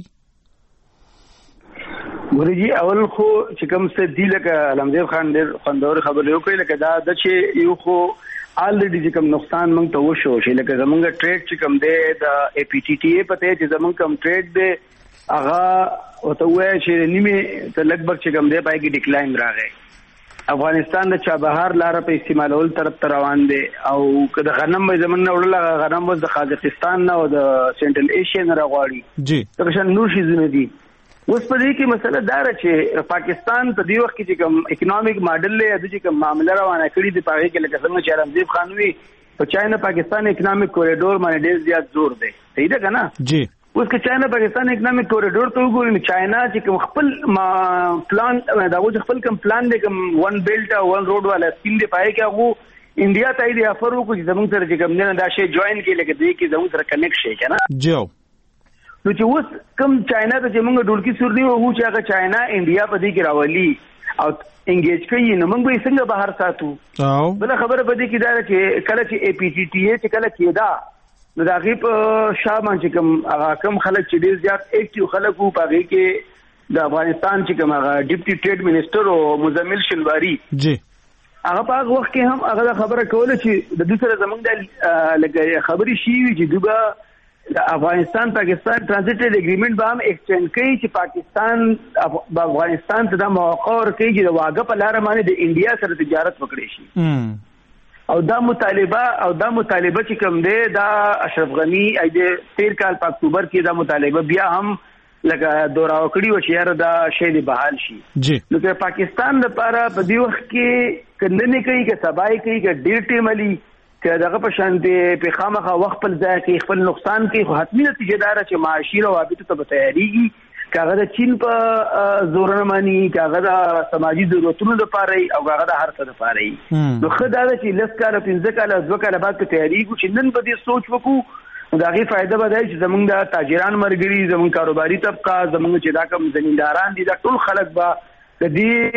ورجی اول خو چې کوم څه دی لکه علمزیب خان ډېر خوندور خبرې وکړي لکه دا د چې یو خو الریډي چې کوم نقصان موږ ته وشو چې لکه زمونږ ټریډ چې کوم دی د اي پی ټي ټي اي پته چې زمونږ کوم ټریډ دی هغه وته وایي چې نیمه ته لګبر چې کوم دی پای کې ډیکلاین راغی. افغانستان د چابهار لار په استعمالول طرف ته روان دی او که د غنم به زمون نه وړل غنم به د قازقستان نه او د سنټرل ایشیا نه راغواړي جی دا څنګه نور شي زونه دي. اوس په دې کې مسله دا ده چې پاکستان په دې وخت کې چې کوم اکونومیک ماډل له د چې کوم معاملې روانه کړي د پاره کې لکه څنګه چې رمزیب خان وی په چاینا پاکستان اکونومیک کوریډور باندې ډېر زیات زور دی. صحیح ده کنه جی. اوس که چاینا پاکستان اکونومیک کوریډور ته وګورئ نو چاینا چې کوم خپل پلان دا و خپل کوم پلان دی کوم ون بیلټ او ون روډ والا سکیم دی پای کې هغه انډیا ته دی افر وکړي چې زموږ سره چې کوم نه دا شی جوائن کې لکه دی کې زموږ سره کنیکټ شي کنه جو. نو چې اوس کوم چاینا ته چې موږ ډولکی سور دی او چې هغه چاینا انډیا په دې کې راولي او انګیج کوي نو موږ به څنګه بهر ساتو. او بل خبره به دې کې دا چې کله چې اي پی ټي ټي چې کله کېدا نو دا غیب شابان چې کوم هغه کوم خلک چې ډیر زیات اکټیو خلک وو په هغه کې د افغانستان چې کوم هغه ډیپټي ټریډ منسٹر او مزمل شنواری جی هغه په هغه وخت کې هم هغه خبره کوله چې د دوی سره زمونږ د لکه خبري شي چې دوی د افغانستان پاکستان ترانزیټ اګریمنت به هم ایکسټند کوي چې پاکستان افغانستان ته د موقع ورکړي چې د واګه په لار باندې د انډیا سره تجارت وکړي شي. او دا مطالبه او دا مطالبه چې کوم دی دا اشرف غنی د تیر کال په اکتوبر کې دا مطالبه بیا هم لکه دورا وکړي و چې یاره دا شی دی بحال شي. جی. نو که پاکستان لپاره په دې وخت کې کندنه کوي که سبای کوي که ډیر ټیملی که دغه په شانتي په خامخا وخت په ځای کې خپل نقصان کوي خو حتمی نتیجه دار چې معاشي روابط ته تیاریږي کاغه د چین په زورن مانی کاغه د سماجی ضرورتونو لپاره او کاغه د هر څه لپاره نو خدای دا چې لسکاله پنځه کاله ځو کاله بعد ته تیاری کو چې نن په دې سوچ وکړو دا غي فائدہ به دی چې زمونږ د تاجران مرګري زمونږ کاروباري طبقه زمونږ چې دا کوم زمینداران دي دا ټول خلک به د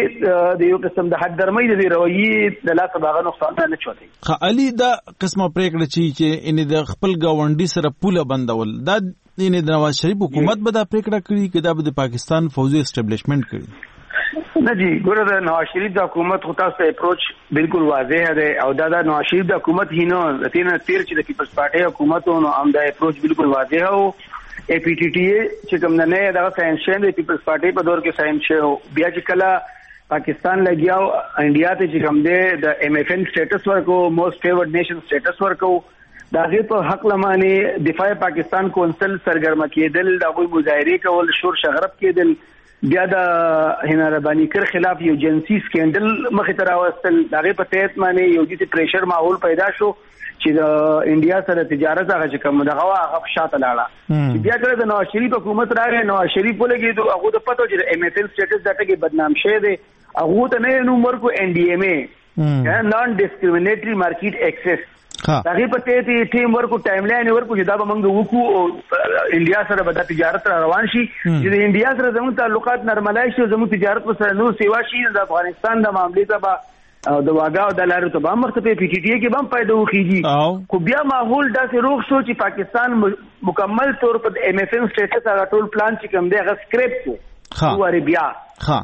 دې د یو قسم د حد درمۍ د رویي د لاس باغ نقصان نه چوتي. خا علي دا قسمه پریکړه چې چې ان د خپل گاونډي سره پوله بندول دا ان د نواز شریف حکومت به دا پریکړه کړي چې دا به د پاکستان فوجي اسټابلیشمنت کړي. نه جی ګوره د نواز شریف د حکومت خو تاسو اپروچ بالکل واضح دی او دا د نواز شریف د حکومت هینو د تین تیر چې د پیپلز پارټي حکومت او هم د اپروچ بالکل واضح او اي پی ټي ټي چې کوم نه دا ساينس د پیپلز پارټي په دور کې ساينس شو بیا چې کله پاکستان لګیاو انډیا ته چې کوم دی د ایم ایف ان سټیټس ورکو موست فیورډ نیشن سټیټس ورکو دا غي په حق لمانه دفاع پاکستان کونسل سرګرم کېدل دا غوي مظاهره کول شور شغرب کېدل بیا د هنا ربانی کر خلاف یو جنسي سکینډل مخ ته راوستل دا غي په تهت باندې یو دي پریشر ماحول پیدا شو چې د انډیا سره تجارت هغه چې کوم دغه هغه شاته لاړه بیا کله د نواز شریف حکومت راغی نواز شریف ولګي ته هغه د پته چې ایم ایف ال سټیټس دټه کې بدنام شه دی هغه ته نه نو مرکو ان ډي ایم اے نان ډیسکریمینیټری مارکیټ ایکسس هغه په ته ټیم ورکو ټایم لاین ورکو چې دا به موږ وکړو انډیا سره به د تجارت روان شي چې د انډیا سره زموږ تعلقات نرملای شي زموږ تجارت سره نور سیوا شي د افغانستان د معاملې ته به او د واګا او د لارو ته به مخ ته پی ټی ټی کې به پیدا وخیږي خو بیا ماحول داسې روغ شو چې پاکستان مکمل طور په ایم ایف ان سټیټس هغه ټول پلان چې کوم دی هغه سکریپ کو واره بیا ها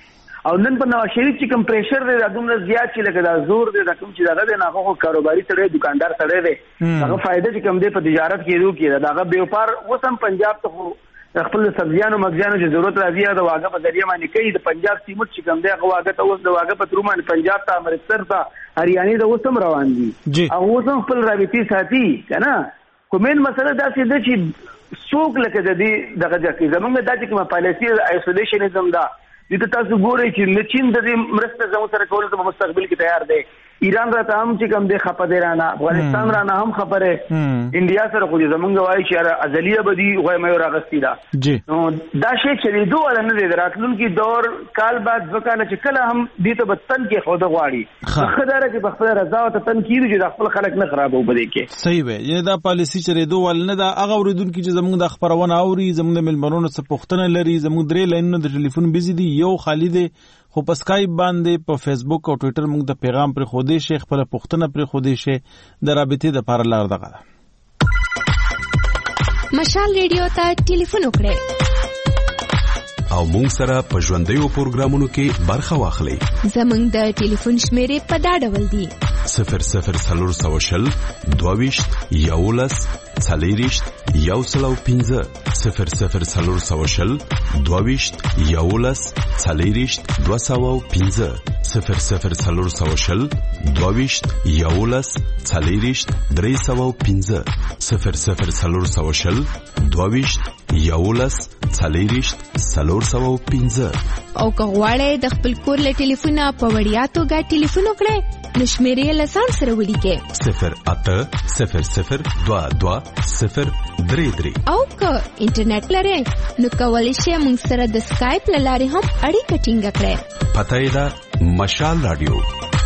او نن په نواز شریف چې کوم پریشر دی دا دومره زیات چې لکه دا زور دی دا کوم چې دغه دی نه خو کاروباري سره دکاندار سره دی هغه فائدہ چې کوم دی په تجارت کې ورو کې دا هغه بیوپار وسم پنجاب ته خپل سبزیانو مغزیانو چې ضرورت راځي دا واګه په ذریعہ باندې کوي د پنجاب سیمټ چې کوم دی هغه واګه ته اوس د واګه په ترومان پنجاب ته امرتسر ته هریاني د وسم روان دي او وسم خپل رابطي ساتي کنه کومین مسله دا چې د چې څوک لکه د دې دغه ځکه زمونږ د چې کومه پالیسي آیسولیشنزم دا دې تاسو ګورئ چې لچین د دې مرسته زموږ سره کول ته مستقبل کې تیار دی ایران را ته هم چې کوم دی خپه دی رانه افغانستان را نه هم خبره انډیا سره خو زمونږ وایي چې ازلیه بدی غوې مې راغستی دا نو دا شی چې دوه ول نه دی راتلونکي دور کال بعد وکاله چې کله هم دې ته بتن کې خود غواړي خدای چې خپل رضا او تن کیږي چې خپل خلک نه خرابو بده کې صحیح وي یعنی دا پالیسی چې دوه ول نه دا هغه ورودونکو چې زمونږ د خبرونه اوري زمونږ د ملمنونو څخه پوښتنه لري زمونږ درې لاینونه د ټلیفون بيزي دي یو خالی دی خو په اسکایپ باندې په فیسبوک او ټوئیټر موږ د پیغام پر خوده شیخ خپل پښتنه پر خوده شي د رابطې د پار لار دغه مشال ریډیو ته ټلیفون وکړئ او موږ سره په ژوندۍ پروګرامونو کې برخه واخلئ زموږ د ټلیفون شمیرې په دا ډول دي صفر صفر څلور سوه شل دوه ویشت یولس څلېرویشت یو سل او پنځه صفر صفر څلور سوه شل دوهویشت یولس څلېرویشت دوه سوه او پنځه صفر صفر څلور سوه شل دوهویشت یولس څلېرویشت درې سوه او پنځه صفر صفر څلور سوه شل دوهویشت یولس څلېرویشت څلور سوه او پنځه. او که غواړئ د خپل کور له ټلیفونه په وړیا توګه ټلیفون وکړئ نو شمېرې له ځان سره ولیکئ صفر اته صفر صفر دوه دوه صفر درې درې. او که انټرنیټ لرئ نو کولی شئ موږ سره د سکایپ له لارې هم اړیکه ټینګه کړئ. پته یې ده مشال راډیو.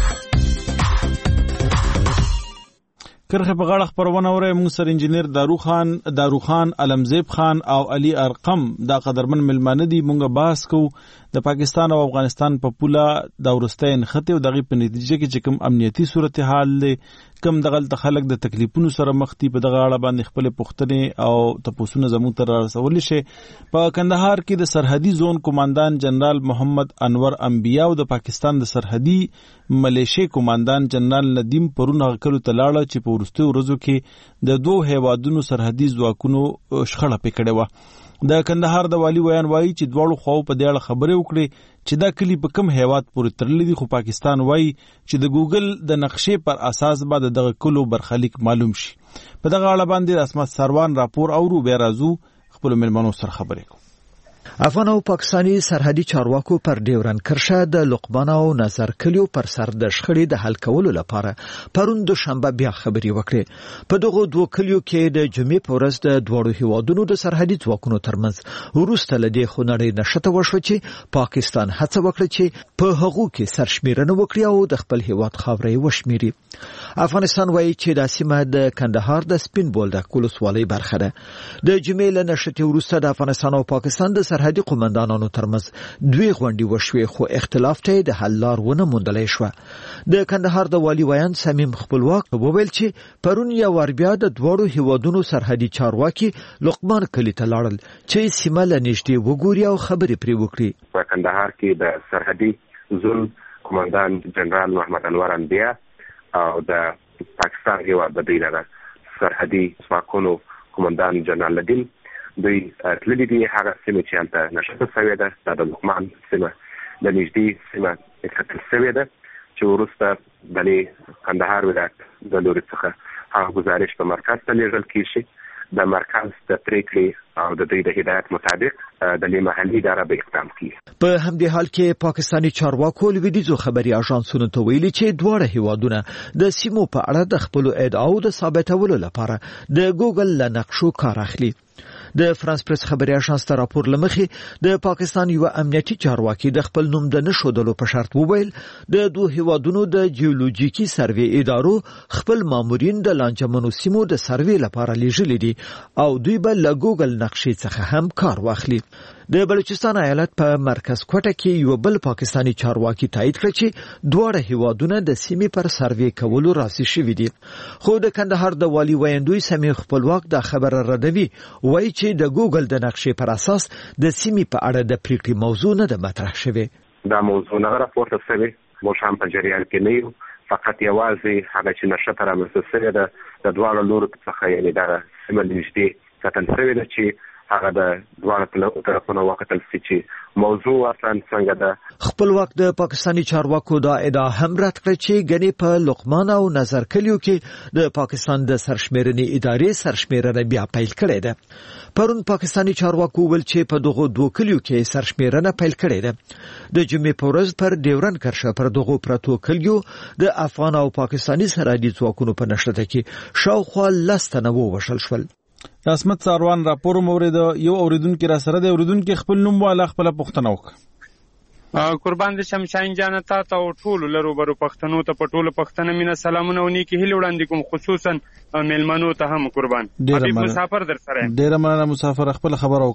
کرخه په غاړه خبرونه اوري موږ سره انجنیر دارو خان دارو خان علمزیب خان او علي ارقم دا قدرمن ملمانه دي. موږ باس کو د پاکستان او افغانستان په پوله د ورستین خطه او دغه په نتیجه کې چې کوم امنیتي صورتحال له کم دغل خلک د تکلیفونو سره مخ دي په دغه اړه باندې خپل پوښتنې او تاسو زموږ تر رسول شي. په کندهار کې د سرحدي زون کمانډان جنرال محمد انور انبیا او د پاکستان د سرحدي ملیشي کمانډان جنرال ندیم پرون غکلو تلاړه چې په ورستو ورځو کې د دوه هیوادونو سرحدي ځواکونو شخړه پکړه و. د کندهار د والی ویان وایي چې دواړو خواو په دې اړه خبرې وکړي چې دا کلی په کم هیواد پورې تړلې دي، خو پاکستان وایي چې د ګوګل د نقشې پر اساس به دغه کلو برخلیک معلوم شي. په دغه اړه باندې اسمت سروان راپور اورو بیا راځو خپل ملمنو سره خبرې کوو. افغان او پاکستانی سرحدي چارواکو پر ډیورن کرښه د لقمان او نظر کلیو پر سر د شخړې د حل کولو لپاره پرون دوشنبه بیا خبرې وکړې. په دغه دوه کلیو کې د جمعې په ورځ د دوړو هیوادونو د سرحدي ځواکونو ترمنځ وروسته لدې خونړۍ نشته وشو چې پاکستان هڅه وکړه چې په هغو کې سرشمیرنه وکړي او د خپل هیواد خاورې وشمیري. افغانستان وایي چې د سیمه د کندهار د سپین بولدک ولسوالۍ برخه ده. د جمعې له نشته وروسته د افغانستان او پاکستان د سرحدي قومندانانو ترمنځ دوی غونډې وشوې، خو اختلاف ته د حل لار ونه موندلای شو. د کندهار د والی ویان سمیم خپلواک وویل چې پرون یو ور بیا د دوړو هیوادونو سرحدي چارواکي لقمان کلی ته لاړل چې سیمه له نږدې وګوري او خبرې پرې وکړي. په کندهار کې د سرحدي زون کمانډان جنرال محمد انور انبیا او د پاکستان هیواد د دیلره سرحدي ځواکونو کمانډان جنرال ندیم دوی تللی دي هغه سیمه چې هلته نشته شوې ده د لقمان سیمه د نږدې سیمه اکتل شوې ده چې وروسته د کندهار ولایت د لوري څخه هغه گزارش په مرکز ته لیږل کیږي. د مرکز د پریکړې او د دوی د هدایت مطابق د محلي اداره به اقدام کوي. په همدې حال کې پاکستانی چارواکو لویدیځو خبري اژانسونو ته ویلي چې دواړه هیوادونه د سیمو په اړه د خپل ادعاو د ثابتولو لپاره د ګوګل له نقشو کار اخلي. د فرانس پریس خبري اژانس ته راپور لمخې د پاکستان یو امنیتي چارواکي د خپل نوم د نشودلو په شرط وویل د دوه هیوادونو د جیولوژیکي سروې ادارو خپل مامورین د لانجمنو سیمو د سروې لپاره لیږلي دي او دوی به له ګوګل نقشې څخه هم کار واخلي. د بلوچستان ایالت په مرکز کوټه کې یو بل پاکستانی چارواکي تایید کړ چې دواړه هیوادونه د سیمې پر سروې کولو راضي شوي دي. خو د کندهار د والی ویندوی سمې خپلواک د خبره ردوي، وایي چې د ګوګل د نقشې پر اساس د سیمې په اړه د پریکړې موضوع نه ده مطرح شوې. دا موضوع نه راپورته شوې، موږ هم په جریان کې نه یو، فقط یوازې هغه چې نشته رامنځته شوې ده د دواړو لورو څخه، یعنې دا سیمه نږدې کتل شوې ده چې هغه د دواړو طرفونو وکتل چې موضوع اصلا څنګه ده. خپلواک د پاکستانی چارواکو دا ادعا هم رد کړه چې ګنې په لقمان او نظر کلیو کې د پاکستان د سرشمیرنې ادارې سرشمیرنه بیا پیل کړې ده. پرون پاکستانی چارواکو ول چې په دغه دوه کلیو کې سرشمیرنه پیل کړې ده. د جمعې په ورځ پر ډیورن کرښه پر دغه پروتو کلیو د افغان او پاکستانی سرحدي ځواکونو په نشته کې شاوخوا لس تنه ووژل شول. اسمت سروان راپور مورید یو اوریدونکو را سره د اوریدونکو خپل نوم والا خپل پوښتنه وکړه. قربان دې شم شاهین جان ته او ټول لرو برو پښتنو ته په ټولو پښتنه مینه سلامونه ونی کې هیله وړاندې کوم، خصوصا میلمنو ته هم قربان. حبیب مسافر در سره ډیر مننه مسافر خپل خبر او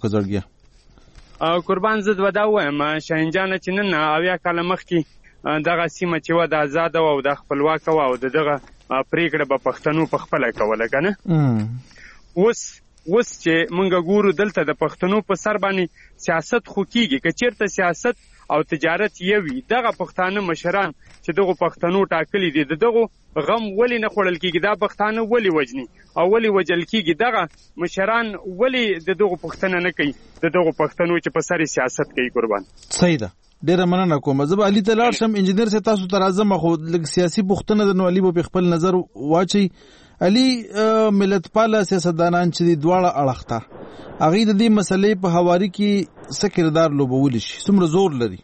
کزړګیا. قربان زد ودا وایم شاهین جان چې نن اویا کاله مخکې دغه سیمه چې و د آزاد او د خپلواک او دغه پریکړه په پښتنو په خپل کوله کنه. اوس اوس چې مونږ ګورو دلته د پښتنو په سر باندې سیاست خو کیږي، که چیرته سیاست او تجارت یوي دغه پښتانه مشران چې دغه پښتنو ټاکلي دي دغه غم ولی نه خوړل کیږي دا پښتانه ولی وجني او ولی وجل کیږي دغه مشران ولی دغه پښتنه نه کوي دغه پښتنو چې په سر سیاست کوي قربان صحیح ده ډیره مننه کوم زه علي تلار شم انجنیر سے تاسو تر اعظم خو لګ سیاسي پښتنه د نو علي په خپل نظر واچي علي ملت پاله سیاستدانان چې دواړه اړخته اغه د دې مسلې په حواري کې څه کردار لوبول شي څومره زور لري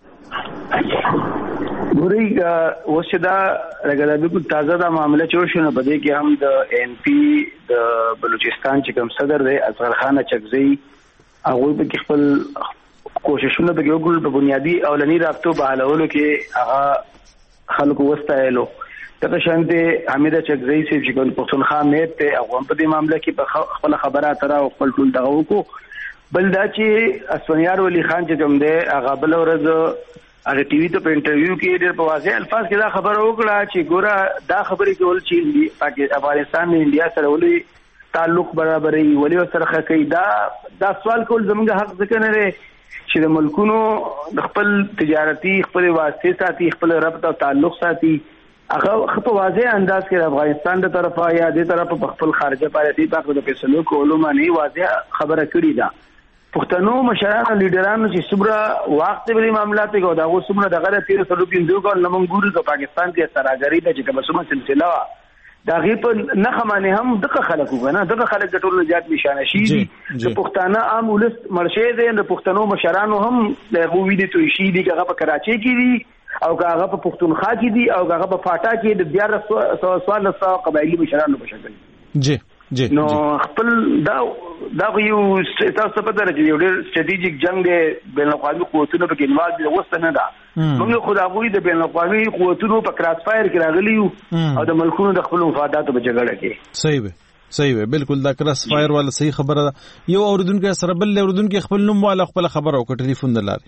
ګوري وسدا لګا بالکل تازه دا معاملې چې وشو نه بده کې هم د ان پی د بلوچستان چې کوم صدر دی اصغر خان چکزی هغه به خپل کوششونه به وګړو په بنیادی اولنی رابطو بحالولو کې هغه خلکو وستایلو ته شانته حمیده چکزی چې کوم پښتونخوا میت ته هغه په دې معاملې کې په خپل خبره اتره او خپل ټول دغه وکړو بل دا چې اسفنیار ولی خان چې کوم دی هغه بل ورځ هغه ټي وي ته په انټرویو کې ډېر په واضح الفاظ کې دا خبره وکړه چې ګوره دا خبرې کول چې پاکستان افغانستان او انډیا سره ولې تعلق برابرې ولې سره کوي دا دا سوال کول زموږ حق ځکه نه لري چې د ملکونو د خپل تجارتي خپل واسطه ساتي خپل ربط او تعلق ساتي هغه په واضح انداز کې افغانستان د طرفه یا د طرفه په خپل خارجه پالیسي په د فیصلو کولو باندې واضح خبره کړې ده پښتنو مشرانو لیډرانو چې صبره وخت به معاملات کې دا اوس صبره دغه تیر سلو پیندو کو لمنګوري په پاکستان کې سراګری د چې کومه سلسله دا غي په نه خمانه هم دغه خلکو کنه دغه خلک د ټولو جات نشانه شي د پښتانه عام ولس مرشه دي د پښتنو مشرانو هم د غووی دي توي شي دي هغه په کراچي کې دي او هغه په پښتونخوا کې دي او هغه په فاټا کې د بیا سوال سو قبایلی مشرانو په شکل جی جی نو خپل دا دا یو تاسو په درجه یو ډېر استراتیژیک جنگ دی بین الاقوامي قوتونو په کې انوالو دي وسته نه ده موږ خدای د بین الاقوامي قوتونو په کراس فایر کې راغلی او د ملکونو د خپل مفاداتو په جګړه کې صحیح به صحیح به بالکل دا کراس فایر والا صحیح خبره ده یو اوردونکو سره بل اوردونکو خپل نوم والا خپل خبره او ټلیفون دلاري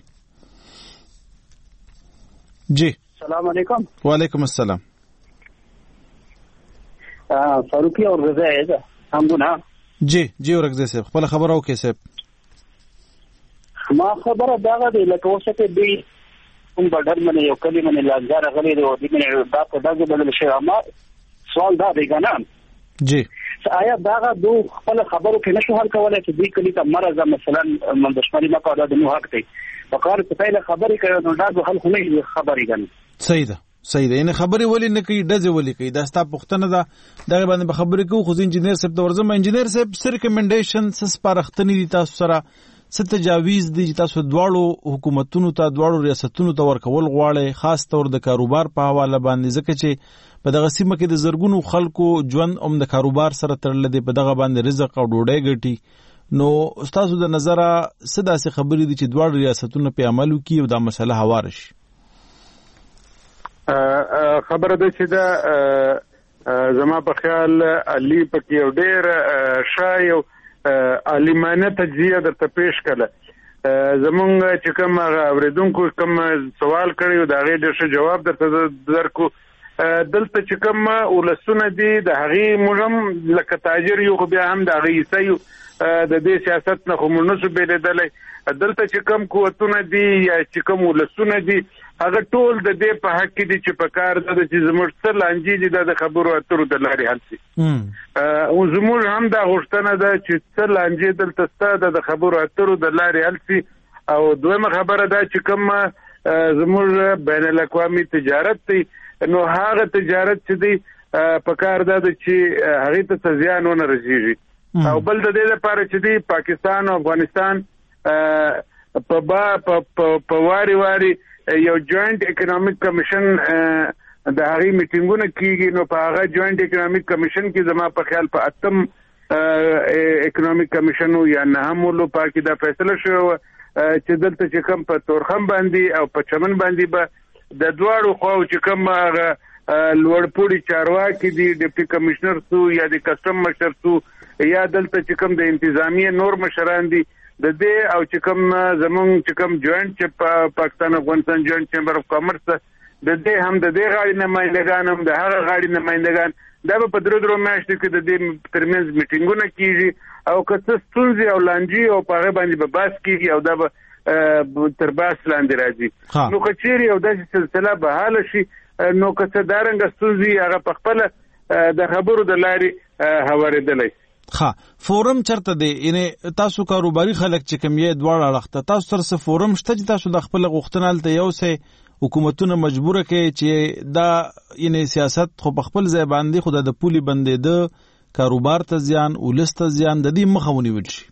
جی السلام علیکم وعلیکم السلام فاروقی اور رضا ہے ہم گنا جی جی اور رضا صاحب خپل خبر او کې صاحب ما خبره دا ده لکه اوسه کې دی کوم بدر منه یو کلمه نه لازم غلي دی او دې نه دا په دغه بدل شي اما سوال دا دی کنه جی آیا دا دو خپل خبرو کې نشو حل کولای چې دې کلی ته مرزه مثلا من دشمنی نه کوي د نو حق دی فقار په پیله خبرې کوي نو دا حل خو نه خبرې کنه صحیح ده صحیح ده ان خبرې ولې نه کوي دځه ولې کوي دا ستا پښتنه ده دغه باندې خبرې کوي خو انجنیر صاحب د ورزم انجنیر صاحب سر ریکمنډیشن سس پارختنی دي تاسو سره ست تجاویز دي تاسو دواړو حکومتونو ته دواړو ریاستونو ته ورکول غواړي خاص طور د کاروبار په حواله باندې ځکه چې په دغه سیمه کې د زرګونو خلکو ژوند هم د کاروبار سره تړل دي په دغه باندې رزق او ډوډۍ ګټي نو تاسو د نظره سدا سي خبرې دي چې دواړو ریاستونو په عملو کې او دا مسله هوار شي خبره ده چې دا زما په خیال علي پکې یو ډېر ښه یو عالمانه تجزیه درته پیش کړه زمونږ چې کوم اوریدونکو کوم سوال کړی دا غي ډېر جواب درته درکو دلته چې کوم ولسونه دي د هغې موږ لکه تاجر یو خو بیا هم د هغې حصه یو د دې سیاست نه خو موږ نشو بېلېدلی دلته چې کوم قوتونه دي یا چې کوم ولسونه دي هغه ټول د دې په حق کې دي چې په کار ده چې زموږ څه لانجې دي د خبرو اترو د لارې حل شي او زموږ هم دا غوښتنه ده چې څه لانجې دلته سته د خبرو اترو د لارې حل شي او دویمه خبره ده چې کوم زموږ بین الاقوامي تجارت دی نو هغه تجارت چې دی په کار ده چې هغې ته څه زیان ونه رسېږي او بل د دې لپاره چې دی پاکستان او افغانستان په با په واري واري یو جوائنٹ اکنامک کمیشن د هغې میټینګونه کیږي نو په هغه جوائنٹ اکنامک کمیشن کې زما په خیال په اتم اکنامک کمیشن یا نهم ولو پاکي دا فیصله شو چې دلته چې کوم په تورخم باندې او په چمن باندې به د دواړو خواو چې کوم هغه لوړپوړي چارواکي دي ډیپټي کمشنر سو یا د کسټم مشر سو یا دلته چې کوم د انتظامیه نور مشران دي د دې او چې کوم زمونږ چې کوم جوائنٹ چې پاکستان افغانستان جوائنٹ چیمبر اف کامرس د دې هم د دې غاړي نمائندگان هم د هغه غاړي نمائندگان دا په درو درو میاشتو کې د دې ترمنځ میټینګونه کیږي او که څه ستونزې او لانجې او په هغه باندې به بحث کیږي او دا به تر باس لاندې راځي. نو کچېری او داسې سلسله به حل شي نو که څه دارنګ ستونزې هغه په خپل د خبرو د لارې هوارېدلی. ها فورم چرته دی؟ یعنی تاسو کاروباري خلک چې کوم یې دواړه اړخته تاسو سره څه فورم شته چې تاسو د خپل غوښتنه هلته یو څه حکومتونه مجبوره کوي چې دا یعنی سیاست خو په خپل ځای باندې خو د پولي بندېده کاروبار ته زیان ولس ته زیان د دې مخه ونیول شي؟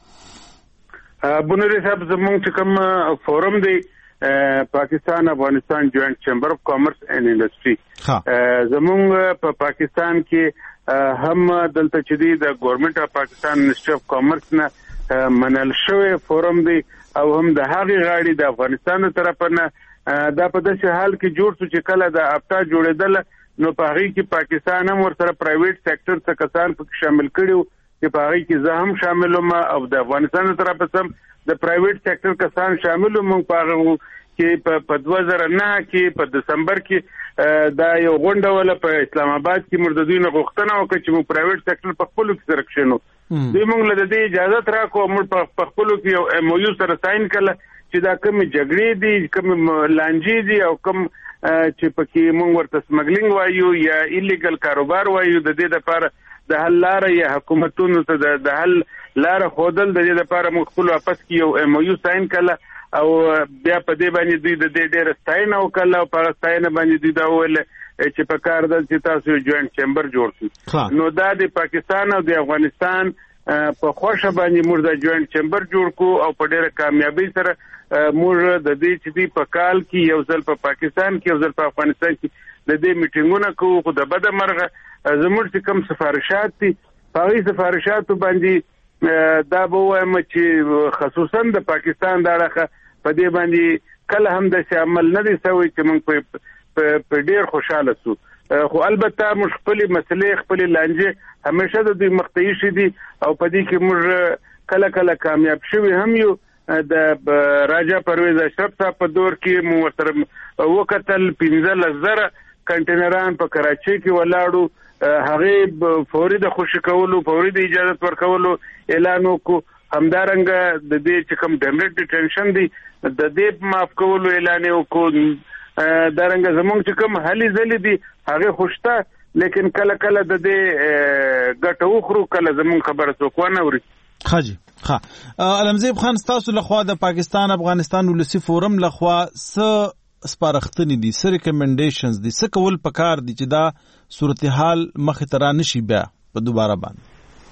بنوري صاحب زمونږ چې کوم فورم دی پاکستان افغانستان جوائنٹ چیمبر اف کامرس اینڈ انډسټري زمونږ په پاکستان کې هم دلته چې دی د ګورنمنت اف پاکستان منسټری اف کامرس نه منل شوی فورم دی او هم د هغې غاړې د افغانستان تر طرفه نه دا په داسې حال کې جوړ شو چې کله د افتا جوړېدل نو په هغې کې پاکستان هم ورسره پرایویټ سیکټر څخه کسان پکې شامل کړي وو چې په هغې کې زه هم شامل وم او د افغانستان تر طرفه هم د پرایویټ سیکټر کسان شامل وو. موږ په هغه کې په دوه زره نه کې په دسمبر کې دا یو غونډه وله په اسلام آباد کې موږ د دوی نه غوښتنه وکړه چې موږ پرایویټ سیکټر په خپلو کې سره کښېنو. دوی موږ له د دې اجازت راکړو موږ په خپلو کې یو ایم او یو سره ساین کړله چې دا کومې جګړې دي کومې لانجې دي او کوم چې پکې موږ ورته سمګلینګ وایو یا ایلیګل کاروبار وایو د دې دپاره د حل لاره یا حکومتونو ته د حل لاره ښودل د دې دپاره موږ خپل واپس کې یو ایم او یو ساین کړله او بیا په دې باندې دوی د دې ډېره ستاینه وکړله او په هغه ستاینه باندې دوی دا وویل چې په کار ده چې تاسو یو جوائنټ چیمبر جوړ کړئ. نو دا د پاکستان او د افغانستان په خوښه باندې موږ دا جوائنټ چیمبر جوړ کړو او په ډېره کامیابۍ سره موږ د دې چې دی په کال کې یو ځل په پاکستان کې یو ځل په افغانستان کې د دې میټینګونه کوو. خو د بده مرغه زموږ چې کوم سفارشات دي په هغې سفارشاتو باندې دا به ووایم چې خصوصا د پاکستان دا اړخه په دې باندې کله هم داسې عمل نه دی سوی چې موږ په ډېر خوشحاله سو. خو البته موږ خپلې مسلې خپلې لانجې همیشه د دوی مخته ایښي دي او په دې کې موږ کله کله کامیاب شوي هم یو. د راجا پرویز اشرف صاحب په دور کې مو ورسره وکتل پنځلس زره کنټینران په کراچۍ کې ولاړو. هغې فوري د خوشي کولو فوري د اجازت ورکولو اعلان وکړو. همدارنګه د دې چې کوم ډیمریټ ډیټینشن دی د دې معاف کولو اعلان یې وکړو. دارنګه زمونږ چې کوم هلې ځلې دي هغې خو شته لیکن کله کله د دې ګټه وخورو کله زمونږ خبره څوک ونه اوري. ښه جي ښه علمزیب خان ستاسو لخوا د پاکستان افغانستان ولسي فورم لخوا څه سپارښتنې دي څه ریکمنډیشنز دي څه کول پکار دي چې دا صورتحال مخې ته رانشي بیا په دوباره باندې؟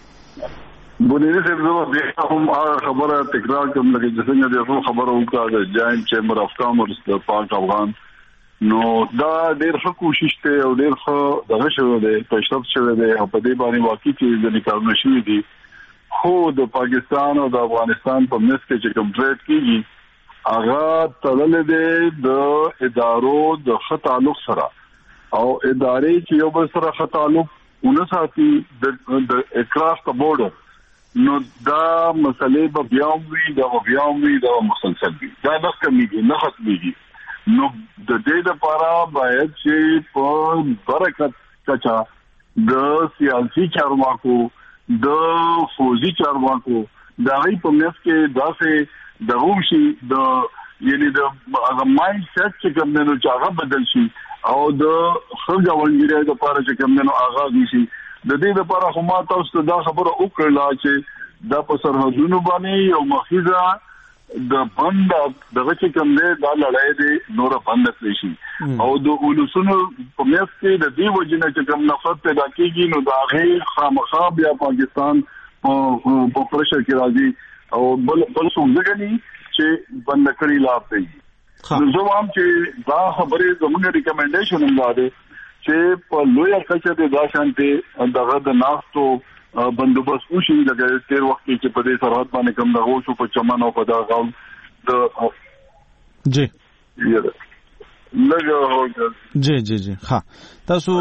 بنیادی صاحب زه بیا هم هغه خبره تکرار کوم لکه چې څنګه د ټول خبره وکړه د جاینټ چیمبر اف کامرس د پاک افغان نو دا ډېر ښه کوشش دی او ډېر ښه دغه شوی دی پیشرفت شوی دی او په دې باندې واقعي چې ځینې کارونه شوي دي. خو د پاکستان او د افغانستان په منځ کې چې کوم ټریډ کېږي هغه تړلی دی د ادارو د ښه تعلق سره او ادارې چې یو بل سره ښه تعلق ونه ساتي د اکراس د بورډر نو دا مسئلې به بیا هم وي دا به بیا هم وي دا به مسلسل وي دا نه کمیږي نه ختمیږي. نو د دې دپاره باید چې په برکت کچا د سیاسي چارواکو د فوزي چارواکو د هغې په منځ کې داسې دغه وشي د یعنې د هغه مایند سیټ چې کوم دی نو چې هغه بدل شي او د ښه ګاونډګرۍ دپاره چې کوم دی نو آغاز وشي. د دې لپاره خو ما تاسو ته دا خبره وکړله چې دا په سرحدونو باندې یو مخیزه د بند دغه چې کوم دی دا لړۍ دی نوره بنده کړی شي او د ولسونو په منځ کې د دې وجې نه چې کوم نفرت پیدا کېږي نو د هغې خامخا بیا پاکستان په پرشر کې راځي او بل بل څوک ځګني چې بنده کړي لار دی. نو زه وایم چې دا خبرې زموږ ریکمنډیشن هم دا دی چې په لویه کچه د دا شانتې دغه د ناستو بندوبست وشي لکه تېر وخت کې چې په دې سرحد باندې کوم دغه وشو په چمن او په دغه غول د جی لږ جی جی جی ښه تاسو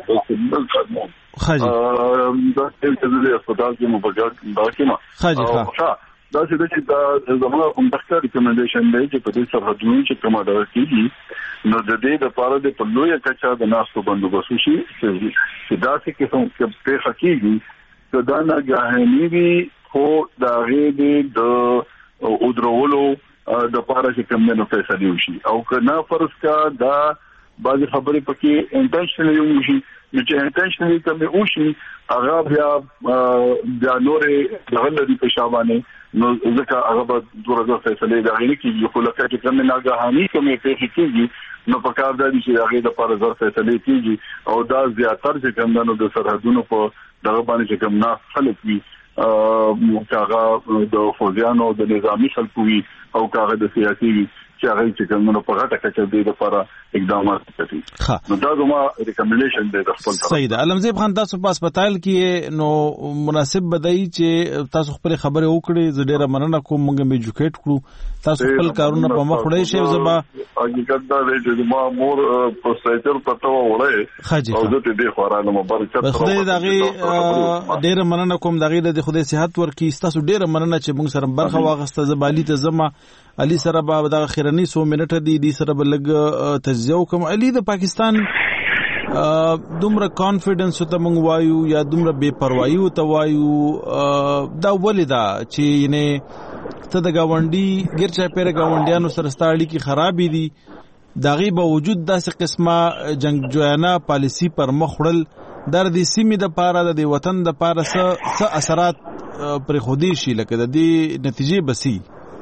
ښه جي دا د هسپتال کې مو بګا دا کې ما ښه جي ښه دا چې دا زموږ کوم ډاکټر ریکمنډیشن دی چې په دې سرحدونو چې کومه دا کېږي نو د دې لپاره د په لویه کچه د ناستو بندوبست وشي چې دا څه کې څه پیښه کېږي چې دا ناګهاني وي خو د هغې د ودرولو د پاره چې کوم نه فیصله وشي او کنا فرض کا دا بعض خبرې پکې انټنشنلی وشي چې انټنشنلی کوم وشي هغه بیا د نورې دغه د پېښابانه نو ځکه هغه به دغه فیصله دا نه کیږي خو لکه چې کوم نه غاهاني کومې پېښې کیږي نو په کار دی چې هغه د لپاره زر فیصله کیږي او دا زیاتره چې کوم د سرحدونو په دغه باندې چې کوم نه خلک وي او هغه د فوجانو د نظامی خلکو وي او هغه د سیاسي وي چې هغه چې کومو په غټه کچه دی د لپاره اقدامات کوي نو دا زما ریکمنډیشن دی د خپل طرف. صحیح ده. علمزیب خان تاسو په هسپتال کې نو مناسب بدای چې تاسو خپل خبره وکړي زه ډیره مننه کوم موږ به ایجوکیټ کړو تاسو خپل کارونه په مخ وړئ شي زما حقیقت دا دی چې ما مور په سایټر پته وړه او زه دې خورانه مبارک خدای دغه ډیره مننه کوم دغه د خدای صحت ورکي تاسو ډیره مننه چې موږ سره برخه واغسته زبالی ته زما علي سره به دغه خیرنی سو منټه دی دی سره بلګ تجزیه کوم علي د پاکستان دومره کانفیډنس ته مونږ وایو یا دومره بے پروايي ته وایو دا ولیدا چې نه ته د گاونډي ګرچا پیر گاونډیانو سره ستاړي کی خرابې دي داغي باوجود داسې قسمه جنگجویانه پالیسی پر مخړل در دې سیمې د پاره د وطن د پاره څه اثرات پر خودي شي لکه د دې نتیجې بسی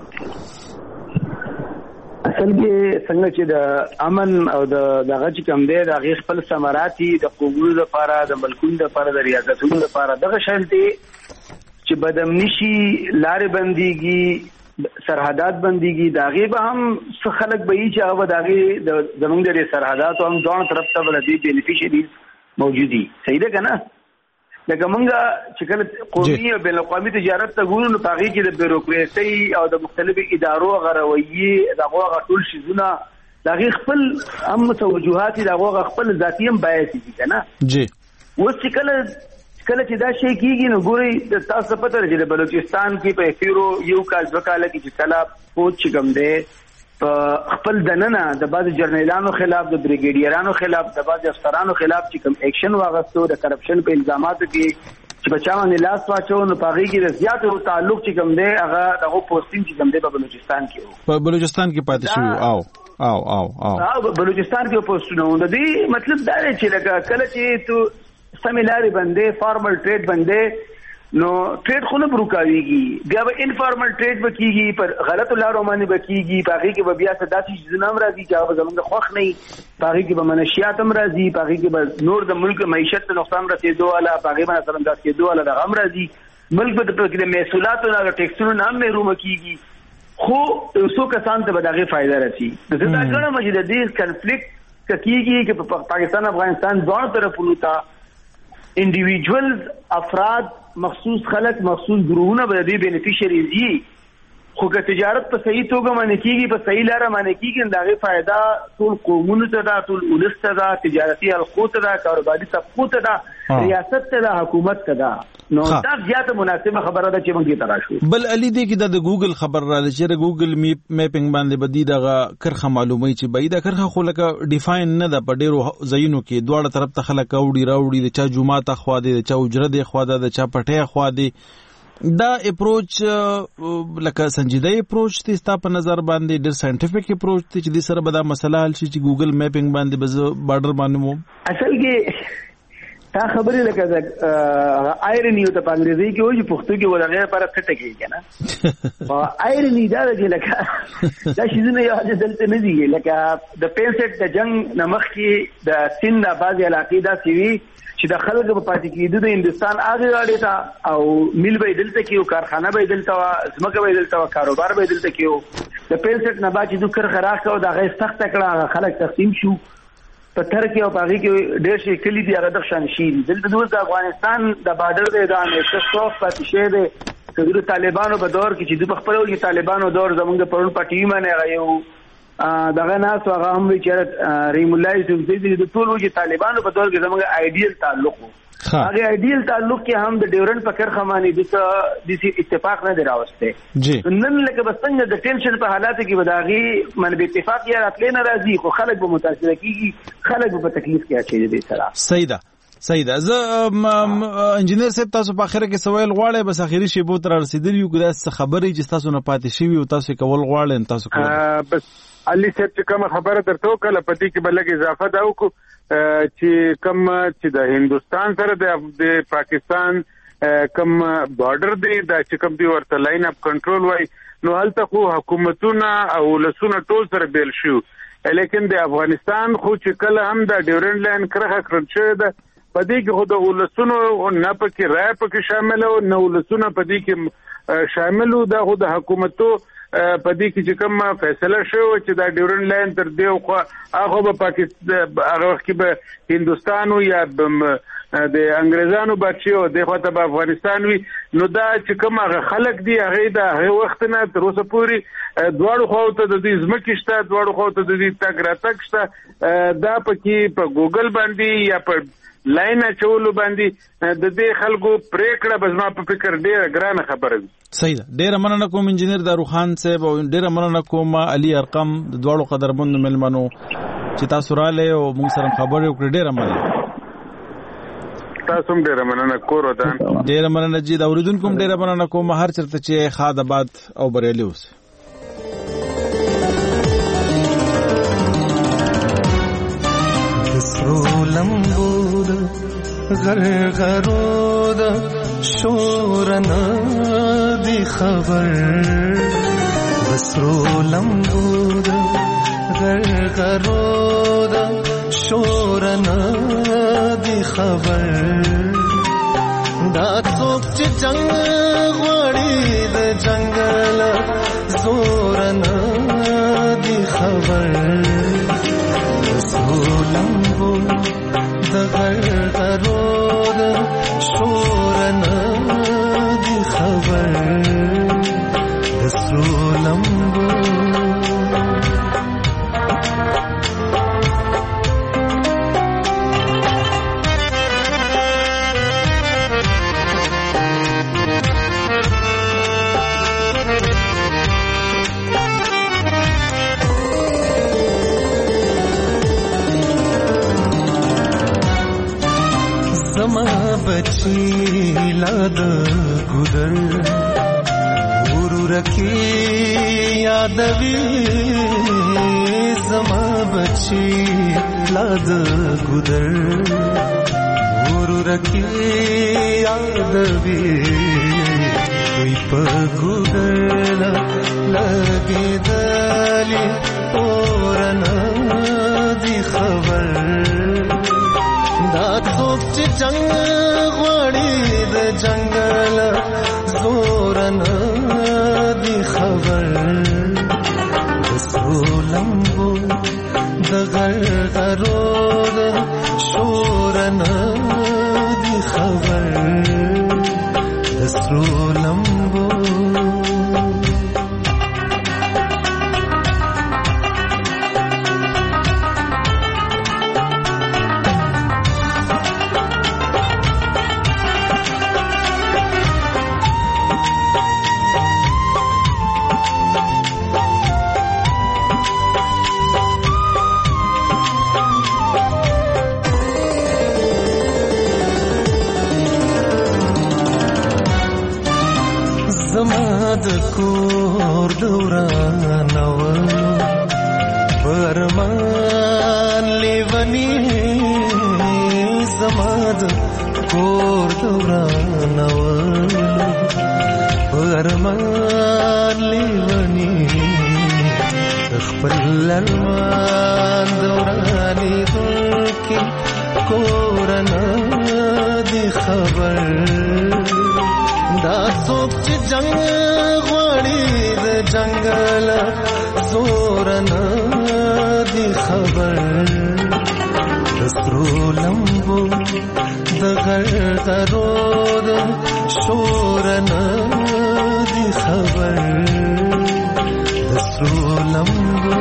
اصل کې څنګه چې د امن او د دغه چې کوم دی د غیر خپل ثمراتي د قومونو لپاره د ملکونو لپاره د ریاستونو لپاره دغه شانتي چې بدامنی شي لارې بنديږي سرحدات بنديږي داغه به هم څه خلک به یې چې هغه داغه د زمونږ د سرحدات هم ځان طرف ته ولدي بینیفیشري موجودي صحیح ده کنه لکه مونږه چې کله قومي او بین الاقوامي تجارت ته ګورو نو پاغي کې د بیروکراسي او د مختلفو ادارو غروي دغه غټول شيزونه دغه خپل هم توجهات دغه خپل ذاتي هم بایسي کنه جی اوس چې کله کله چې دا شي کیږي نو ګوري تاسو پته لرئ چې بلوچستان کې په فیرو یو کال وکاله کې چې کلا پوت چګم ده خپل دننه د بعض جرنیلانو خلاف د بریګیډیرانو خلاف د بعض افسرانو خلاف چې کوم اکشن واغستو د کرپشن په الزاماتو کې چې بچا باندې لاس واچو نو پاغي کې د زیاتو تعلق چې کوم دی هغه دغه پوسټینګ چې کوم دی په بلوچستان کې په بلوچستان کې پاتې شو او او او او او بلوچستان کې پوسټونه د دې مطلب دا دی چې لکه کله چې تو سمیلاري باندې فارمل ټریډ باندې نو ټریډ خو نه بروکاويږي بیا به انفارمل ټریډ وکيږي پر غلط لارو باندې وکيږي پاغي کې به بیا صداسي جنام راځي چې هغه زمونږ خوښ نه پاغي کې به منشيات هم راځي پاغي کې به نور د ملک معیشت ته نقصان رسیدو والا پاغي باندې سرنداز کېدو والا د غم راځي ملک به د محصولاتو نه ټیکسونو نه محروم کیږي خو څو کسان ته به دغه فائدہ رسي دا څنګه مجید دې کنفلیکټ کیږي چې په پاکستان افغانستان دوه طرفونو ته انډیویډوالز افراد مخصوص خلک مخصوص گروهونه به دې بینیفیشریز دي خو که تجارت په صحیح توګه باندې کیږي په صحیح لار باندې کیږي دغه فائدہ ټول قومونو ته دا ټول ولس ته دا تجارتي حلقو ته دا کاروباري طبقو ته دا ریاست ته دا حکومت ته دا نو دا زیاته مناسبه خبره ده چې موږ ته راشو بل علي دې کې د ګوګل خبر را لچې د ګوګل میپینګ باندې بدی دغه کرخه معلومي چې بيد کرخه خو لکه ډیفاین نه ده په ډیرو زینو کې دواړه طرف ته خلک اوړي راوړي د چا جمعه ته خوا دي د چا اجره دي خوا ده د چا پټه خوا دي دا اپروچ لکه سنجیده اپروچ تی ستا په نظر باندې ډیر ساينټیفیک اپروچ تی چې د سره به دا مسله حل شي چې ګوګل میپینګ باندې به بارډر باندې مو اصل کې تا خبرې لکه آیرنی ته په انګریزي کې وایي پښتو کې ولغه پر کټه کې کنه او آیرنی دا چې لکه دا شي نه یو دلته نه دی لکه د پنسټ د جنگ نمخ کې د سین د بازي علاقې دا سی وی چې د خلکو په پاتې کېدو د هندستان هغه غاړي ته او میل به دلته کې او کارخانه به دلته وا زمکه به دلته وا کاروبار به دلته کې او د پنسټ نه باندې د کر خراخ او د غي سخت کړه خلک تقسیم شو په تر کې او باغی کې ډېر شي کلی دی هغه د شان شي دلته د افغانستان د بارډر د ادارې څخه پاتې شه ده کله طالبانو په دور کې چې د خپل او طالبانو دور زمونږ پرون پټی باندې غيو دغه ناس هغه هم چې رحیم الله یوسفزئی د ټولو چې طالبانو په دور کې زموږ ایډیل تعلق وو هغه ایډیل تعلق کې هم د ډیورن په کرخمانی د د اتفاق نه دراوسته جی نن لکه بسنګ د ټینشن په حالات کې وداغي من به اتفاق یا راتلې نه راځي خو خلک به متاثر کیږي خلک به تکلیف کې اچي دي سره صحیح ده صحیح ده. زه انجینر صاحب تاسو په اخره کې سوال غواړئ بس اخیری شی بو تر رسیدلی یو ګدا خبرې چې تاسو نه پاتې شي او تاسو کول غواړئ تاسو کوئ. بس علي صاحب چې کوم خبره درته وکړه پدې کې بلګ اضافه دا وکړو چې کوم چې د هندستان سره د پاکستان کوم بارډر دی دا چې کوم دی ورته لاین اپ کنټرول وای نو هلته خو حکومتونه او ولسونه ټول سره بیل شو لیکن د افغانستان خو چې کله هم د ډیورنډ لاین کرخه کړل شوی ده پدې کې خو د ولسونو نه پکې رای پکې شامل او نه ولسونه پدې کې شامل او د خو د حکومتو پدې کې چې کوم فیصله شو چې دا ډیورنډ لاین تر دې خو هغه په پاکستان هغه وخت کې به هندستان یا د انګريزانو بچي او د خواته په افغانستان وي نو دا چې کوم هغه خلک دي هغه د هغه وخت نه تر اوسه پوري دواړو خواته د دې ځمکې شته دواړو خواته د دې تګ راتګ شته دا پکې په ګوګل باندې یا په لاین چولو باندې د دې خلکو پریکړه بزما په فکر ډیره ګرانه خبره ده. صحیح ده. ډیره مننه کوم انجینر داروخان صاحب او ډیره مننه کوم علي ارقم د دواړو قدرمنو ملمنو چې تاسو رااله او موږ سره خبرې وکړې ډیره مننه. تاسو هم ډیره مننه کور ودان. ډیره مننه چې دا اوریدونکو هم ډیره مننه کوم هر چرته چې خاد آباد او بریالي اوس. لمبود غرغرود شورنا دی خبر بسرو لمبود غرغرود شورنا دی خبر دا څوک چې جنگ غواړي د جنگل زورنا دی خبر لمبو د غرغرود شورنا دی خبر د سرو لمبو बची लाद गुदर गुरु रखी यादवी समा बची लाद गुदर गुरु रखी यादवी कोई पगुदर लगे दली और दी खबर څوک چې جنگ غواړي د جنگل زورنا دی خبر د سرو لمبو د غرغرود شورنا دی خبر د سرو لمبو د کور دوران ول فرمان لیونی زماد کور دوران ول فرمان لیونی خپل لمن دورانی دل کی کورنا دی خبر دا څوک چې جنگ غواړي د جنگل زورنا دی خبر د سرو لمبو د غرغرود شورنا دی خبر د سرو لمبو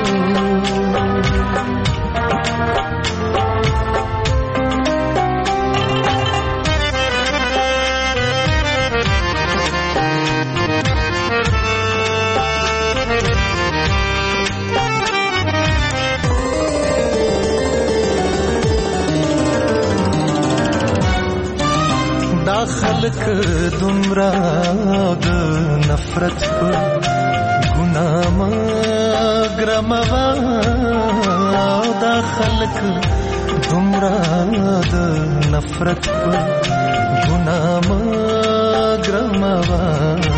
خلق دومره د نفرت په ګناه مګرموا دا خلق دومره د نفرت په ګناه مګرموا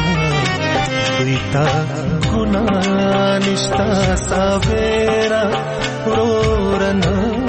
ویتا ګناه نشتا ساویرا ورورنا